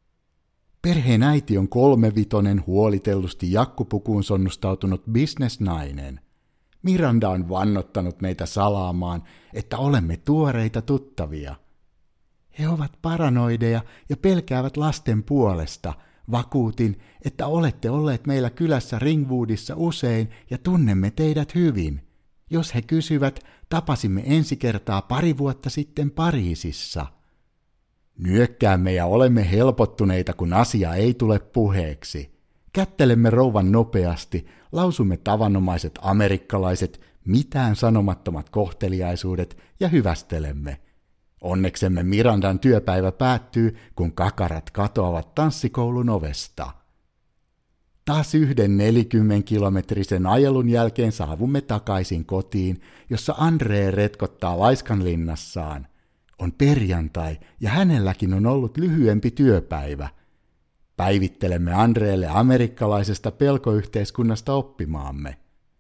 Perheen äiti on kolmevitonen huolitellusti jakkupukuun sonnustautunut bisnesnainen. Miranda on vannottanut meitä salaamaan, että olemme tuoreita tuttavia. He ovat paranoideja ja pelkäävät lasten puolesta. Vakuutin, että olette olleet meillä kylässä Ringwoodissa usein ja tunnemme teidät hyvin. Jos he kysyvät, tapasimme ensi kertaa pari vuotta sitten Pariisissa. Nyökkäämme ja olemme helpottuneita, kun asia ei tule puheeksi. Kättelemme rouvan nopeasti, lausumme tavanomaiset amerikkalaiset, mitään sanomattomat kohteliaisuudet ja hyvästelemme. Onneksemme Mirandan työpäivä päättyy, kun kakarat katoavat tanssikoulun ovesta. Taas yhden neljäkymmenkilometrisen ajelun jälkeen saavumme takaisin kotiin, jossa André retkottaa laiskanlinnassaan. On perjantai ja hänelläkin on ollut lyhyempi työpäivä. Päivittelemme Andreelle amerikkalaisesta pelkoyhteiskunnasta oppimaamme.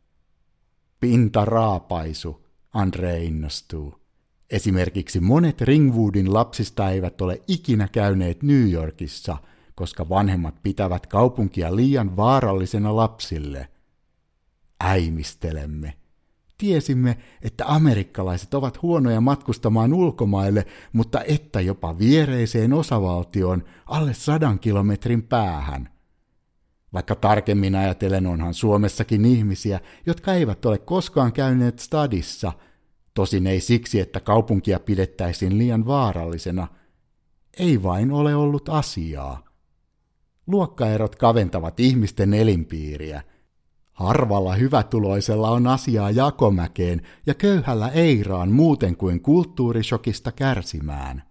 Pintaraapaisu, André innostuu. Esimerkiksi monet Ringwoodin lapsista eivät ole ikinä käyneet New Yorkissa, koska vanhemmat pitävät kaupunkia liian vaarallisena lapsille. Äimistelemme. Tiesimme, että amerikkalaiset ovat huonoja matkustamaan ulkomaille, mutta että jopa viereiseen osavaltioon alle sadan kilometrin päähän. Vaikka tarkemmin ajatellen onhan Suomessakin ihmisiä, jotka eivät ole koskaan käyneet stadissa, tosin ei siksi, että kaupunkia pidettäisiin liian vaarallisena, ei vain ole ollut asiaa. Luokkaerot kaventavat ihmisten elinpiiriä. Harvalla hyvätuloisella on asiaa jakomäkeen ja köyhällä Eiraan muuten kuin kulttuurishokista kärsimään.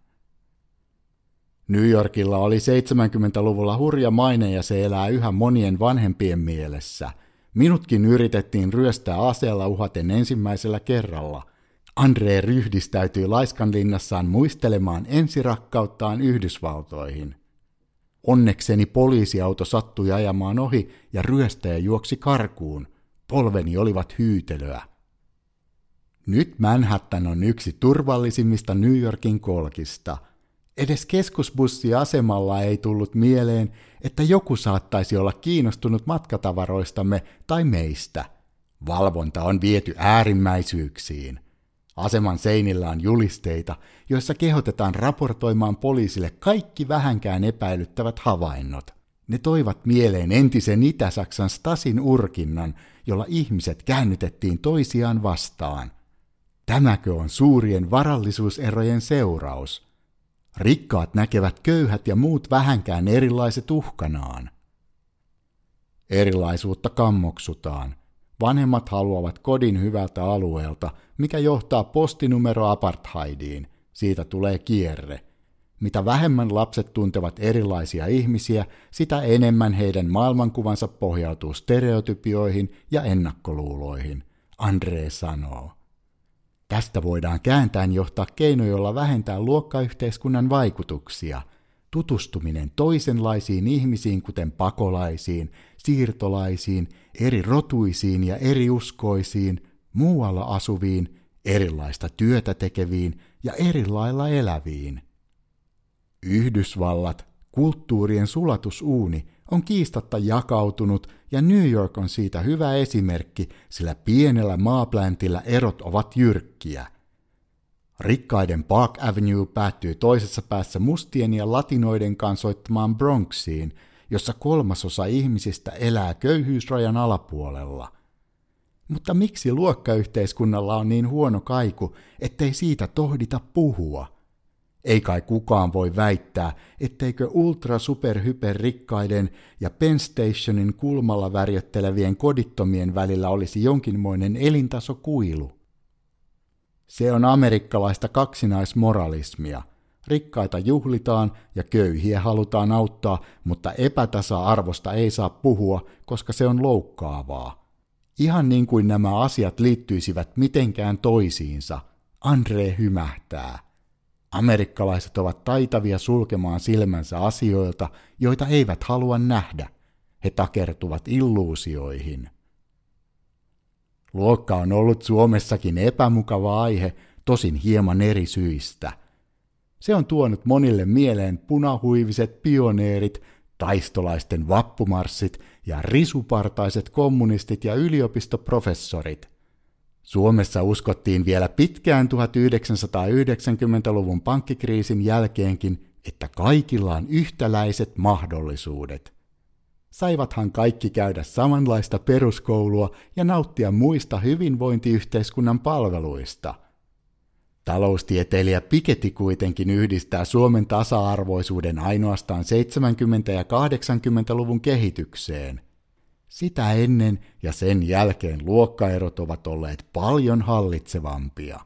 New Yorkilla oli seitsemänkymmentäluvulla hurja maine ja se elää yhä monien vanhempien mielessä. Minutkin yritettiin ryöstää aseella uhaten ensimmäisellä kerralla. André ryhdistäytyi laiskanlinnassaan muistelemaan ensirakkauttaan Yhdysvaltoihin. Onnekseni poliisiauto sattui ajamaan ohi ja ryöstäjä juoksi karkuun. Polveni olivat hyytelöä. Nyt Manhattan on yksi turvallisimmista New Yorkin kolkista. Edes keskusbussiasemalla ei tullut mieleen, että joku saattaisi olla kiinnostunut matkatavaroistamme tai meistä. Valvonta on viety äärimmäisyyksiin. Aseman seinillä on julisteita, joissa kehotetaan raportoimaan poliisille kaikki vähänkään epäilyttävät havainnot. Ne toivat mieleen entisen Itä-Saksan Stasin urkinnan, jolla ihmiset käännytettiin toisiaan vastaan. Tämäkö on suurien varallisuuserojen seuraus? Rikkaat näkevät köyhät ja muut vähänkään erilaiset uhkanaan. Erilaisuutta kammoksutaan. Vanhemmat haluavat kodin hyvältä alueelta, mikä johtaa postinumero-apartheidiin. Siitä tulee kierre. Mitä vähemmän lapset tuntevat erilaisia ihmisiä, sitä enemmän heidän maailmankuvansa pohjautuu stereotypioihin ja ennakkoluuloihin, André sanoo. Tästä voidaan kääntäen johtaa keino, jolla vähentää luokkayhteiskunnan vaikutuksia. Tutustuminen toisenlaisiin ihmisiin, kuten pakolaisiin, siirtolaisiin, eri rotuisiin ja eri uskoisiin, muualla asuviin, erilaista työtä tekeviin ja eri lailla eläviin. Yhdysvallat, kulttuurien sulatusuuni, on kiistatta jakautunut ja New York on siitä hyvä esimerkki, sillä pienellä maapläntillä erot ovat jyrkkiä. Rikkaiden Park Avenue päättyy toisessa päässä mustien ja latinoiden kansoittamaan Bronxiin, jossa kolmasosa ihmisistä elää köyhyysrajan alapuolella. Mutta miksi luokkayhteiskunnalla on niin huono kaiku, ettei siitä tohdita puhua? Ei kai kukaan voi väittää, etteikö ultra-superhyperrikkaiden ja Penn Stationin kulmalla värjöttelevien kodittomien välillä olisi jonkinmoinen elintasokuilu. Se on amerikkalaista kaksinaismoralismia. Rikkaita juhlitaan ja köyhiä halutaan auttaa, mutta epätasa-arvosta ei saa puhua, koska se on loukkaavaa. Ihan niin kuin nämä asiat liittyisivät mitenkään toisiinsa, André hymähtää. Amerikkalaiset ovat taitavia sulkemaan silmänsä asioilta, joita eivät halua nähdä. He takertuvat illuusioihin. Luokka on ollut Suomessakin epämukava aihe, tosin hieman eri syistä. Se on tuonut monille mieleen punahuiviset pioneerit, taistolaisten vappumarssit ja risupartaiset kommunistit ja yliopistoprofessorit. Suomessa uskottiin vielä pitkään tuhatyhdeksänsataayhdeksänkymmentäluvun pankkikriisin jälkeenkin, että kaikilla on yhtäläiset mahdollisuudet. Saivathan kaikki käydä samanlaista peruskoulua ja nauttia muista hyvinvointiyhteiskunnan palveluista. Taloustieteilijä Piketty kuitenkin yhdistää Suomen tasa-arvoisuuden ainoastaan seitsemänkymmentä- ja kahdeksankymmentäluvun kehitykseen. Sitä ennen ja sen jälkeen luokkaerot ovat olleet paljon hallitsevampia.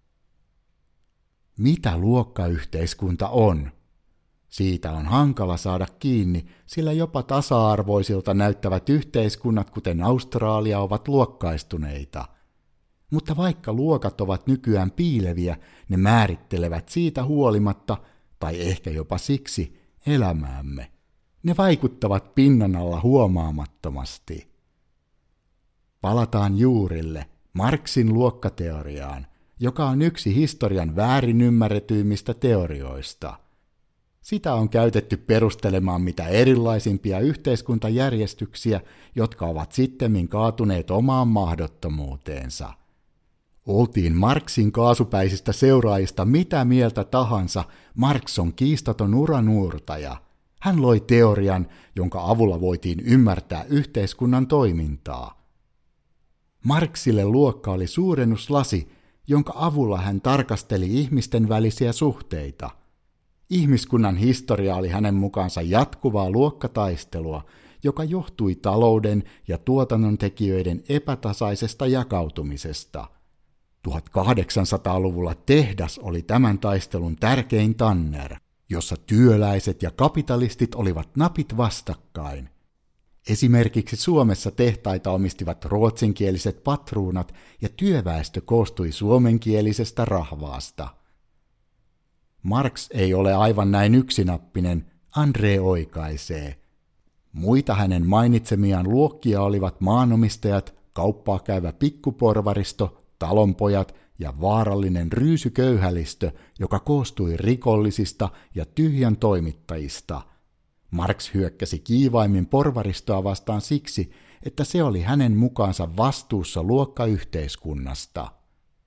Mitä luokkayhteiskunta on? Siitä on hankala saada kiinni, sillä jopa tasa-arvoisilta näyttävät yhteiskunnat, kuten Australia, ovat luokkaistuneita. Mutta vaikka luokat ovat nykyään piileviä, ne määrittelevät siitä huolimatta, tai ehkä jopa siksi, elämäämme. Ne vaikuttavat pinnan alla huomaamattomasti. Palataan juurille, Marxin luokkateoriaan, joka on yksi historian väärin ymmärretyimmistä teorioista. Sitä on käytetty perustelemaan mitä erilaisimpia yhteiskuntajärjestyksiä, jotka ovat sittemmin kaatuneet omaan mahdottomuuteensa. Oltiin Marxin kaasupäisistä seuraajista mitä mieltä tahansa, Marx on kiistaton uranuurtaja. Hän loi teorian, jonka avulla voitiin ymmärtää yhteiskunnan toimintaa. Marxille luokka oli suurennuslasi, jonka avulla hän tarkasteli ihmisten välisiä suhteita. Ihmiskunnan historia oli hänen mukaansa jatkuvaa luokkataistelua, joka johtui talouden ja tuotannon tekijöiden epätasaisesta jakautumisesta. tuhatkahdeksansataaluvulla tehdas oli tämän taistelun tärkein tanner, jossa työläiset ja kapitalistit olivat napit vastakkain. Esimerkiksi Suomessa tehtaita omistivat ruotsinkieliset patruunat ja työväestö koostui suomenkielisestä rahvaasta. Marx ei ole aivan näin yksinappinen, André oikaisee. Muita hänen mainitsemiaan luokkia olivat maanomistajat, kauppaa käyvä pikkuporvaristo, talonpojat ja vaarallinen ryysyköyhälistö, joka koostui rikollisista ja tyhjän toimittajista. Marx hyökkäsi kiivaimmin porvaristoa vastaan siksi, että se oli hänen mukaansa vastuussa luokkayhteiskunnasta.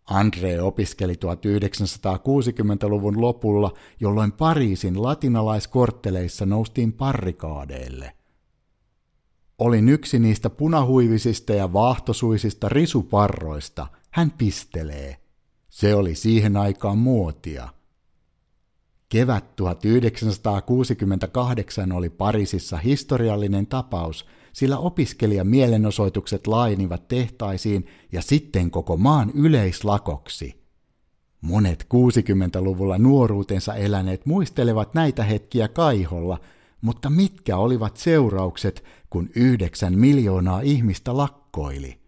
André opiskeli tuhatyhdeksänsataakuusikymmentäluvun lopulla, jolloin Pariisin latinalaiskortteleissa noustiin barrikaadeille. Olin yksi niistä punahuivisista ja vaahtosuisista risuparroista, hän pistelee. Se oli siihen aikaan muotia. Kevät tuhatyhdeksänsataakuusikymmentäkahdeksan oli Pariisissa historiallinen tapaus, sillä opiskelijamielenosoitukset laajenivat tehtaisiin ja sitten koko maan yleislakoksi. Monet kuusikymmentäluvulla nuoruutensa eläneet muistelevat näitä hetkiä kaiholla, mutta mitkä olivat seuraukset, kun yhdeksän miljoonaa ihmistä lakkoili?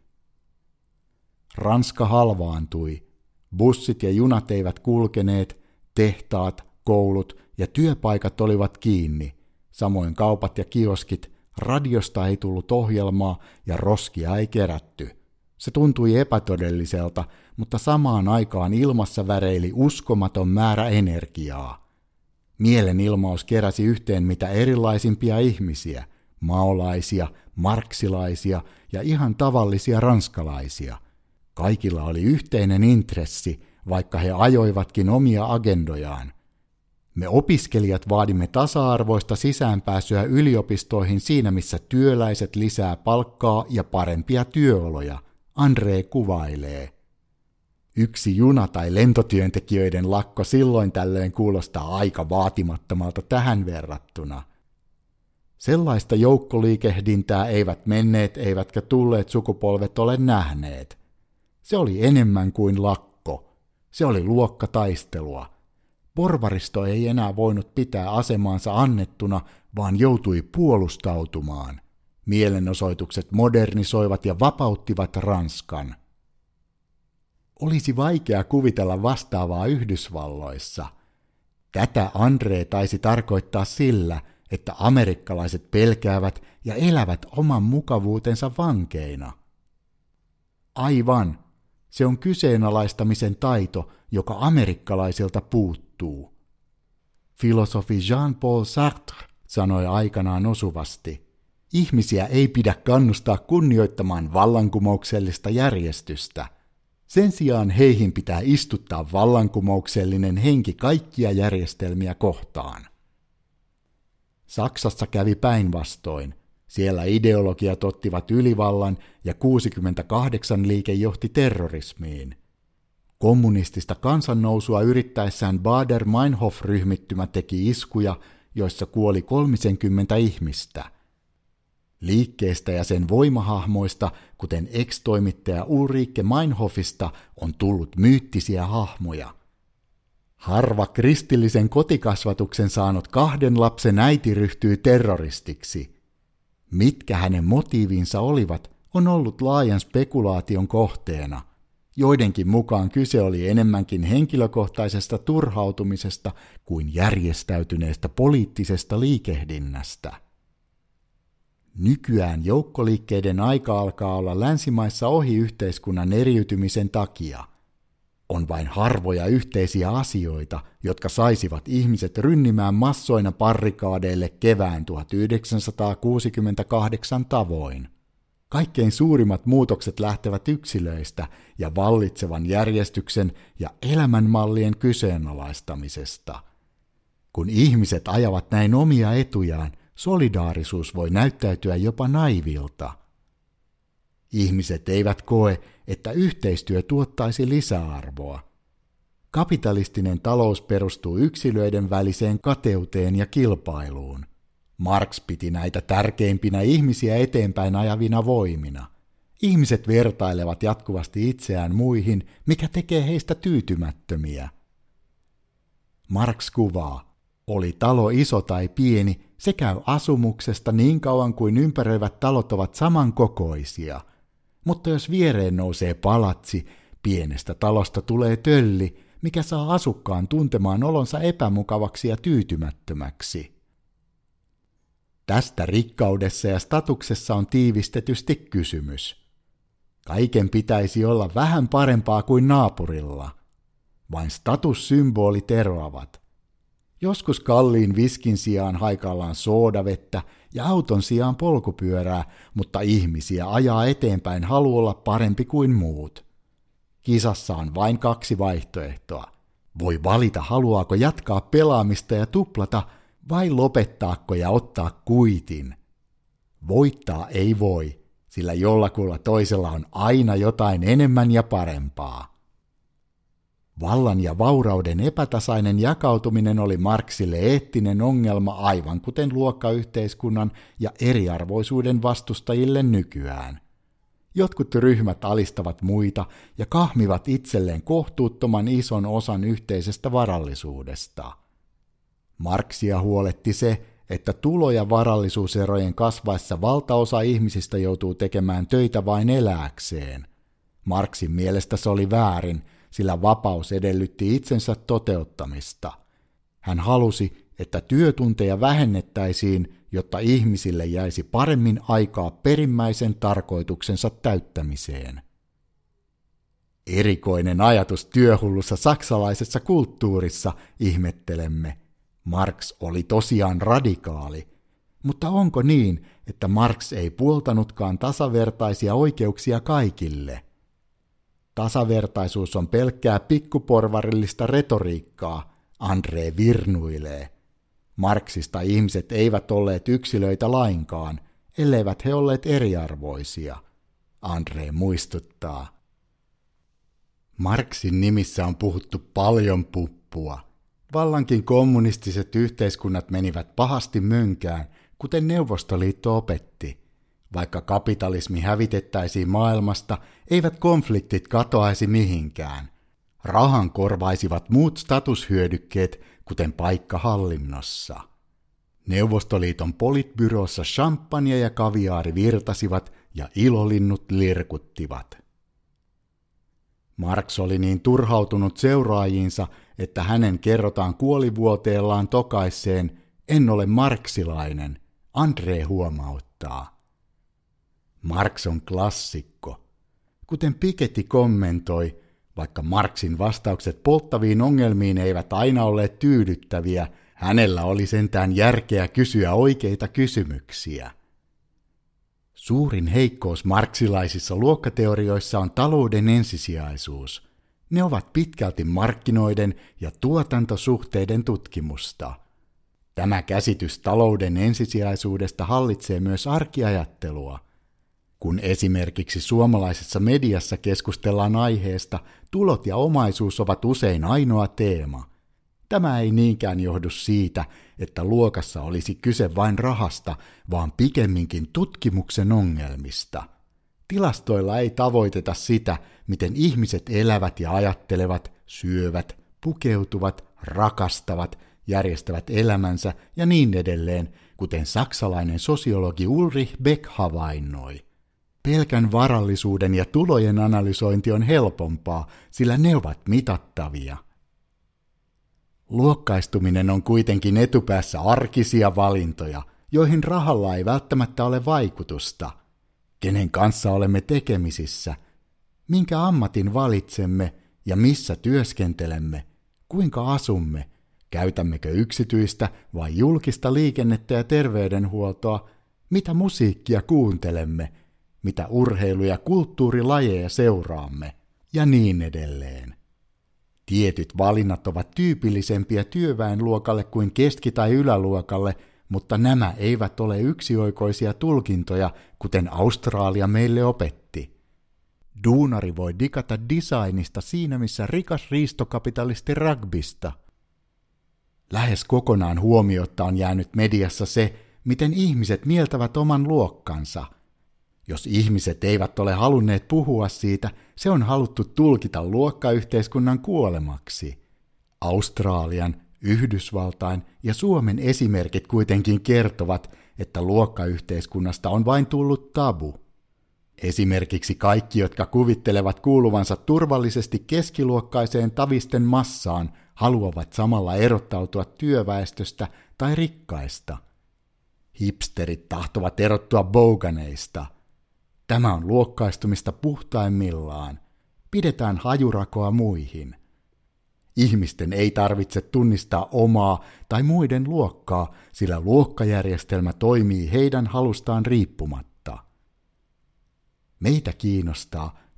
Ranska halvaantui, bussit ja junat eivät kulkeneet, tehtaat, koulut ja työpaikat olivat kiinni, samoin kaupat ja kioskit, radiosta ei tullut ohjelmaa ja roskia ei kerätty. Se tuntui epätodelliselta, mutta samaan aikaan ilmassa väreili uskomaton määrä energiaa. Mielenilmaus keräsi yhteen mitä erilaisimpia ihmisiä, maolaisia, marksilaisia ja ihan tavallisia ranskalaisia. Kaikilla oli yhteinen intressi, vaikka he ajoivatkin omia agendojaan. Me opiskelijat vaadimme tasa-arvoista sisäänpääsyä yliopistoihin siinä, missä työläiset lisää palkkaa ja parempia työoloja, André kuvailee. Yksi juna- tai lentotyöntekijöiden lakko silloin tällöin kuulostaa aika vaatimattomalta tähän verrattuna. Sellaista joukkoliikehdintää eivät menneet eivätkä tulleet sukupolvet ole nähneet. Se oli enemmän kuin lakko. Se oli luokkataistelua. Porvaristo ei enää voinut pitää asemaansa annettuna, vaan joutui puolustautumaan. Mielenosoitukset modernisoivat ja vapauttivat Ranskan. Olisi vaikea kuvitella vastaavaa Yhdysvalloissa. Tätä André taisi tarkoittaa sillä, että amerikkalaiset pelkäävät ja elävät oman mukavuutensa vankeina. Aivan, se on kyseenalaistamisen taito, joka amerikkalaisilta puuttuu. Filosofi Jean-Paul Sartre sanoi aikanaan osuvasti, ihmisiä ei pidä kannustaa kunnioittamaan vallankumouksellista järjestystä. Sen sijaan heihin pitää istuttaa vallankumouksellinen henki kaikkia järjestelmiä kohtaan. Saksassa kävi päinvastoin. Siellä ideologiat ottivat ylivallan ja kuusikymmentäkahdeksan liike johti terrorismiin. Kommunistista kansannousua yrittäessään Baader-Meinhof-ryhmittymä teki iskuja, joissa kuoli kolmekymmentä ihmistä. Liikkeestä ja sen voimahahmoista, kuten ex-toimittaja Ulrike Meinhofista, on tullut myyttisiä hahmoja. Harva kristillisen kotikasvatuksen saanut kahden lapsen äiti ryhtyi terroristiksi. Mitkä hänen motiivinsa olivat, on ollut laajan spekulaation kohteena. Joidenkin mukaan kyse oli enemmänkin henkilökohtaisesta turhautumisesta kuin järjestäytyneestä poliittisesta liikehdinnästä. Nykyään joukkoliikkeiden aika alkaa olla länsimaissa ohi yhteiskunnan eriytymisen takia. On vain harvoja yhteisiä asioita, jotka saisivat ihmiset rynnimään massoina barrikaadeille kevään tuhatyhdeksänsataakuusikymmentäkahdeksan tavoin. Kaikkein suurimmat muutokset lähtevät yksilöistä ja vallitsevan järjestyksen ja elämänmallien kyseenalaistamisesta. Kun ihmiset ajavat näin omia etujaan, solidaarisuus voi näyttäytyä jopa naivilta. Ihmiset eivät koe, että yhteistyö tuottaisi lisäarvoa. Kapitalistinen talous perustuu yksilöiden väliseen kateuteen ja kilpailuun. Marx piti näitä tärkeimpinä ihmisiä eteenpäin ajavina voimina. Ihmiset vertailevat jatkuvasti itseään muihin, mikä tekee heistä tyytymättömiä. Marx kuvaa, oli talo iso tai pieni, se käy asumuksesta niin kauan kuin ympäröivät talot ovat samankokoisia. Mutta jos viereen nousee palatsi, pienestä talosta tulee tölli, mikä saa asukkaan tuntemaan olonsa epämukavaksi ja tyytymättömäksi. Tästä rikkaudessa ja statuksessa on tiivistetysti kysymys. Kaiken pitäisi olla vähän parempaa kuin naapurilla. Vain statussymbolit eroavat. Joskus kalliin viskin sijaan haikaillaan soodavettä ja auton sijaan polkupyörää, mutta ihmisiä ajaa eteenpäin halu olla parempi kuin muut. Kisassa on vain kaksi vaihtoehtoa. Voi valita, haluaako jatkaa pelaamista ja tuplata, vai lopettaako ja ottaa kuitin. Voittaa ei voi, sillä jollakulla toisella on aina jotain enemmän ja parempaa. Vallan ja vaurauden epätasainen jakautuminen oli Marxille eettinen ongelma aivan kuten luokkayhteiskunnan ja eriarvoisuuden vastustajille nykyään. Jotkut ryhmät alistavat muita ja kahmivat itselleen kohtuuttoman ison osan yhteisestä varallisuudesta. Marxia huoletti se, että tulo- ja varallisuuserojen kasvaessa valtaosa ihmisistä joutuu tekemään töitä vain elääkseen. Marxin mielestä se oli väärin, sillä vapaus edellytti itsensä toteuttamista. Hän halusi, että työtunteja vähennettäisiin, jotta ihmisille jäisi paremmin aikaa perimmäisen tarkoituksensa täyttämiseen. Erikoinen ajatus työhullussa saksalaisessa kulttuurissa, ihmettelemme. Marx oli tosiaan radikaali, mutta onko niin, että Marx ei puoltanutkaan tasavertaisia oikeuksia kaikille? Tasavertaisuus on pelkkää pikkuporvarillista retoriikkaa, André virnuilee. Marxista ihmiset eivät olleet yksilöitä lainkaan, elleivät he olleet eriarvoisia, André muistuttaa. Marxin nimissä on puhuttu paljon puppua. Vallankin kommunistiset yhteiskunnat menivät pahasti mönkään, kuten Neuvostoliitto opetti. Vaikka kapitalismi hävitettäisiin maailmasta, eivät konfliktit katoaisi mihinkään. Rahan korvaisivat muut statushyödykkeet, kuten paikka hallinnossa. Neuvostoliiton politbyrossa champagne ja kaviaari virtasivat ja ilolinnut lirkuttivat. Marx oli niin turhautunut seuraajiinsa, että hänen kerrotaan kuolivuoteellaan tokaisseen, en ole marxilainen, André huomauttaa. Marx on klassikko. Kuten Piketty kommentoi, vaikka Marxin vastaukset polttaviin ongelmiin eivät aina olleet tyydyttäviä, hänellä oli sentään järkeä kysyä oikeita kysymyksiä. Suurin heikkous marxilaisissa luokkateorioissa on talouden ensisijaisuus. Ne ovat pitkälti markkinoiden ja tuotantosuhteiden tutkimusta. Tämä käsitys talouden ensisijaisuudesta hallitsee myös arkiajattelua. Kun esimerkiksi suomalaisessa mediassa keskustellaan aiheesta, tulot ja omaisuus ovat usein ainoa teema. Tämä ei niinkään johdu siitä, että luokassa olisi kyse vain rahasta, vaan pikemminkin tutkimuksen ongelmista. Tilastoilla ei tavoiteta sitä, miten ihmiset elävät ja ajattelevat, syövät, pukeutuvat, rakastavat, järjestävät elämänsä ja niin edelleen, kuten saksalainen sosiologi Ulrich Beck havainnoi. Pelkän varallisuuden ja tulojen analysointi on helpompaa, sillä ne ovat mitattavia. Luokkaistuminen on kuitenkin etupäässä arkisia valintoja, joihin rahalla ei välttämättä ole vaikutusta. Kenen kanssa olemme tekemisissä, minkä ammatin valitsemme ja missä työskentelemme, kuinka asumme, käytämmekö yksityistä vai julkista liikennettä ja terveydenhuoltoa, mitä musiikkia kuuntelemme, mitä urheilu- ja kulttuurilajeja seuraamme ja niin edelleen. Tietyt valinnat ovat tyypillisempiä työväenluokalle kuin keski- tai yläluokalle, mutta nämä eivät ole yksioikoisia tulkintoja, kuten Australia meille opetti. Duunari voi digata designista siinä, missä rikas riistokapitalisti rugbysta. Lähes kokonaan huomiotta on jäänyt mediassa se, miten ihmiset mieltävät oman luokkansa. Jos ihmiset eivät ole halunneet puhua siitä, se on haluttu tulkita luokkayhteiskunnan kuolemaksi. Australian, Yhdysvaltain ja Suomen esimerkit kuitenkin kertovat, että luokkayhteiskunnasta on vain tullut tabu. Esimerkiksi kaikki, jotka kuvittelevat kuuluvansa turvallisesti keskiluokkaiseen tavisten massaan, haluavat samalla erottautua työväestöstä tai rikkaista. Hipsterit tahtovat erottua boganeista. Tämä on luokkaistumista puhtaimmillaan. Pidetään hajurakoa muihin. Ihmisten ei tarvitse tunnistaa omaa tai muiden luokkaa, sillä luokkajärjestelmä toimii heidän halustaan riippumatta. Meitä kiinnostaa,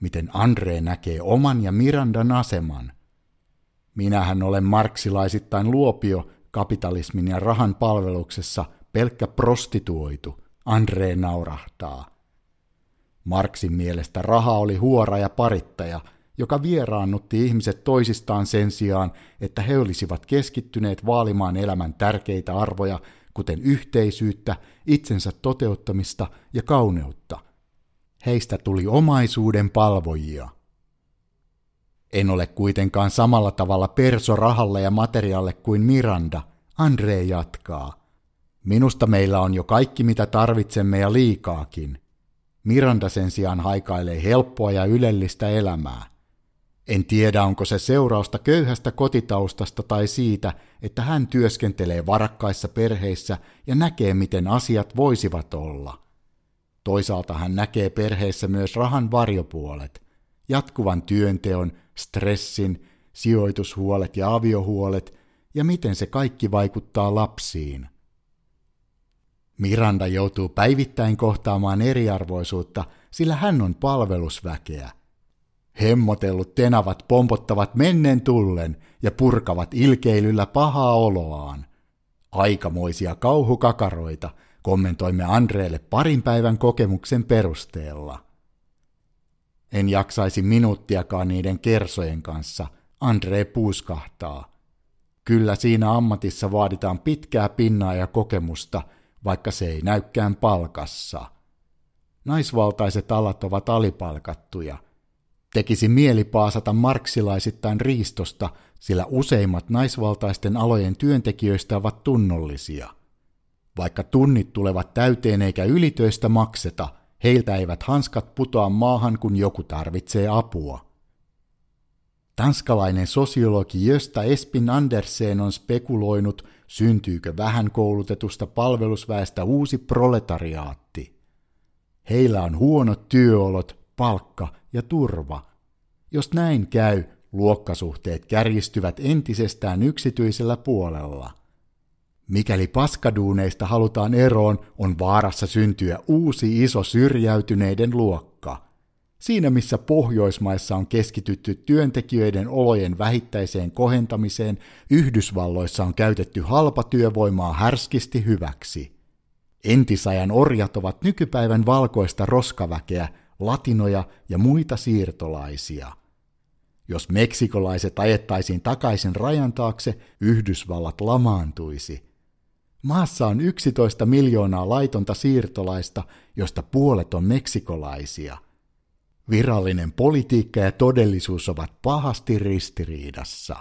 miten Andre näkee oman ja Mirandan aseman. Minähän olen marksilaisittain luopio kapitalismin ja rahan palveluksessa, pelkkä prostituoitu, Andre naurahtaa. Marxin mielestä raha oli huora ja parittaja, joka vieraannutti ihmiset toisistaan sen sijaan, että he olisivat keskittyneet vaalimaan elämän tärkeitä arvoja, kuten yhteisyyttä, itsensä toteuttamista ja kauneutta. Heistä tuli omaisuuden palvojia. En ole kuitenkaan samalla tavalla perso rahalle ja materiaalle kuin Miranda, Andre jatkaa. Minusta meillä on jo kaikki mitä tarvitsemme ja liikaakin. Miranda sen sijaan haikailee helppoa ja ylellistä elämää. En tiedä, onko se seurausta köyhästä kotitaustasta tai siitä, että hän työskentelee varakkaissa perheissä ja näkee, miten asiat voisivat olla. Toisaalta hän näkee perheissä myös rahan varjopuolet, jatkuvan työnteon, stressin, sijoitushuolet ja aviohuolet, ja miten se kaikki vaikuttaa lapsiin. Miranda joutuu päivittäin kohtaamaan eriarvoisuutta, sillä hän on palvelusväkeä. Hemmotellut tenavat pompottavat mennen tullen ja purkavat ilkeilyllä pahaa oloaan. Aikamoisia kauhukakaroita, kommentoimme Andreelle parin päivän kokemuksen perusteella. En jaksaisi minuuttiakaan niiden kersojen kanssa, Andre puuskahtaa. Kyllä siinä ammatissa vaaditaan pitkää pinnaa ja kokemusta, vaikka se ei näykään palkassa. Naisvaltaiset alat ovat alipalkattuja. Tekisi mieli paasata marksilaisittain riistosta, sillä useimmat naisvaltaisten alojen työntekijöistä ovat tunnollisia. Vaikka tunnit tulevat täyteen eikä ylitöistä makseta, heiltä eivät hanskat putoa maahan, kun joku tarvitsee apua. Tanskalainen sosiologi Gösta Espin Andersen on spekuloinut, syntyykö vähän koulutetusta palvelusväestä uusi proletariaatti. Heillä on huonot työolot, palkka ja turva. Jos näin käy, luokkasuhteet kärjistyvät entisestään yksityisellä puolella. Mikäli paskaduuneista halutaan eroon, on vaarassa syntyä uusi iso syrjäytyneiden luokka. Siinä missä Pohjoismaissa on keskitytty työntekijöiden olojen vähittäiseen kohentamiseen, Yhdysvalloissa on käytetty halpatyövoimaa härskisti hyväksi. Entisajan orjat ovat nykypäivän valkoista roskaväkeä, latinoja ja muita siirtolaisia. Jos meksikolaiset ajettaisiin takaisin rajan taakse, Yhdysvallat lamaantuisi. Maassa on yksitoista miljoonaa laitonta siirtolaista, josta puolet on meksikolaisia. Virallinen politiikka ja todellisuus ovat pahasti ristiriidassa.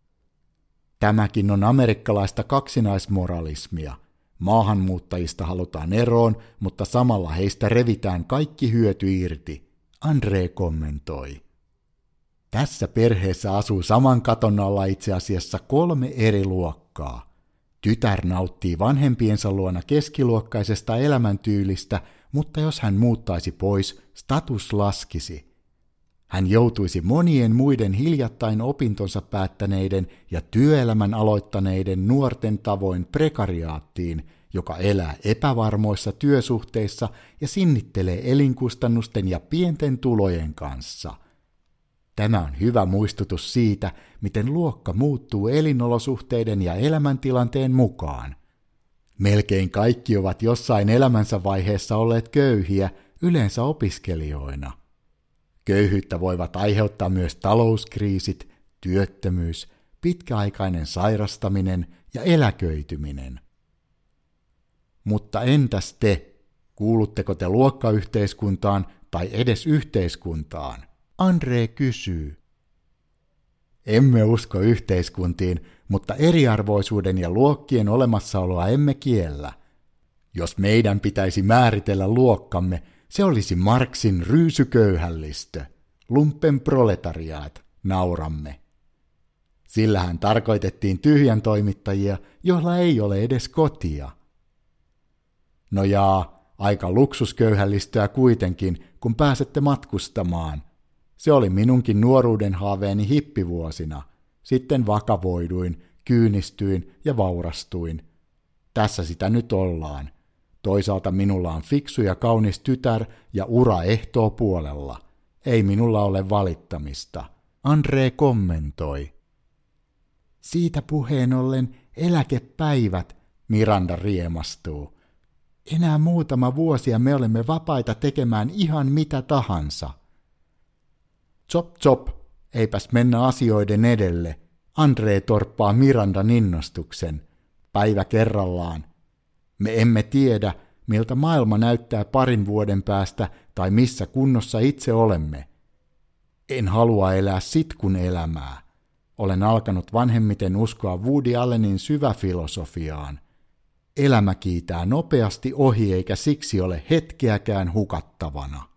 Tämäkin on amerikkalaista kaksinaismoralismia. Maahanmuuttajista halutaan eroon, mutta samalla heistä revitään kaikki hyöty irti, Andre kommentoi. Tässä perheessä asuu saman katon alla itse asiassa kolme eri luokkaa. Tytär nauttii vanhempiensa luona keskiluokkaisesta elämäntyylistä, mutta jos hän muuttaisi pois, status laskisi. Hän joutuisi monien muiden hiljattain opintonsa päättäneiden ja työelämän aloittaneiden nuorten tavoin prekariaattiin, joka elää epävarmoissa työsuhteissa ja sinnittelee elinkustannusten ja pienten tulojen kanssa. Tämä on hyvä muistutus siitä, miten luokka muuttuu elinolosuhteiden ja elämäntilanteen mukaan. Melkein kaikki ovat jossain elämänsä vaiheessa olleet köyhiä, yleensä opiskelijoina. Köyhyyttä voivat aiheuttaa myös talouskriisit, työttömyys, pitkäaikainen sairastaminen ja eläköityminen. Mutta entäs te? Kuulutteko te luokkayhteiskuntaan tai edes yhteiskuntaan? Andre kysyy. Emme usko yhteiskuntiin, mutta eriarvoisuuden ja luokkien olemassaoloa emme kiellä. Jos meidän pitäisi määritellä luokkamme, se olisi Marxin ryysyköyhällistö, lumpenproletariaat, nauramme. Sillähän tarkoitettiin tyhjän toimittajia, joilla ei ole edes kotia. No jaa, aika luksusköyhällistöä kuitenkin, kun pääsette matkustamaan. Se oli minunkin nuoruuden haaveeni hippivuosina. Sitten vakavoiduin, kyynistyin ja vaurastuin. Tässä sitä nyt ollaan. Toisaalta minulla on fiksu ja kaunis tytär ja ura ehtoo puolella. Ei minulla ole valittamista, Andre kommentoi. Siitä puheen ollen eläkepäivät, Miranda riemastuu. Enää muutama vuosi ja me olemme vapaita tekemään ihan mitä tahansa. Chop chop, eipäs mennä asioiden edelle. Andre torppaa Mirandan innostuksen. Päivä kerrallaan. Me emme tiedä, miltä maailma näyttää parin vuoden päästä tai missä kunnossa itse olemme. En halua elää sitkun elämää. Olen alkanut vanhemmiten uskoa Woody Allenin syväfilosofiaan. Elämä kiitää nopeasti ohi eikä siksi ole hetkeäkään hukattavana.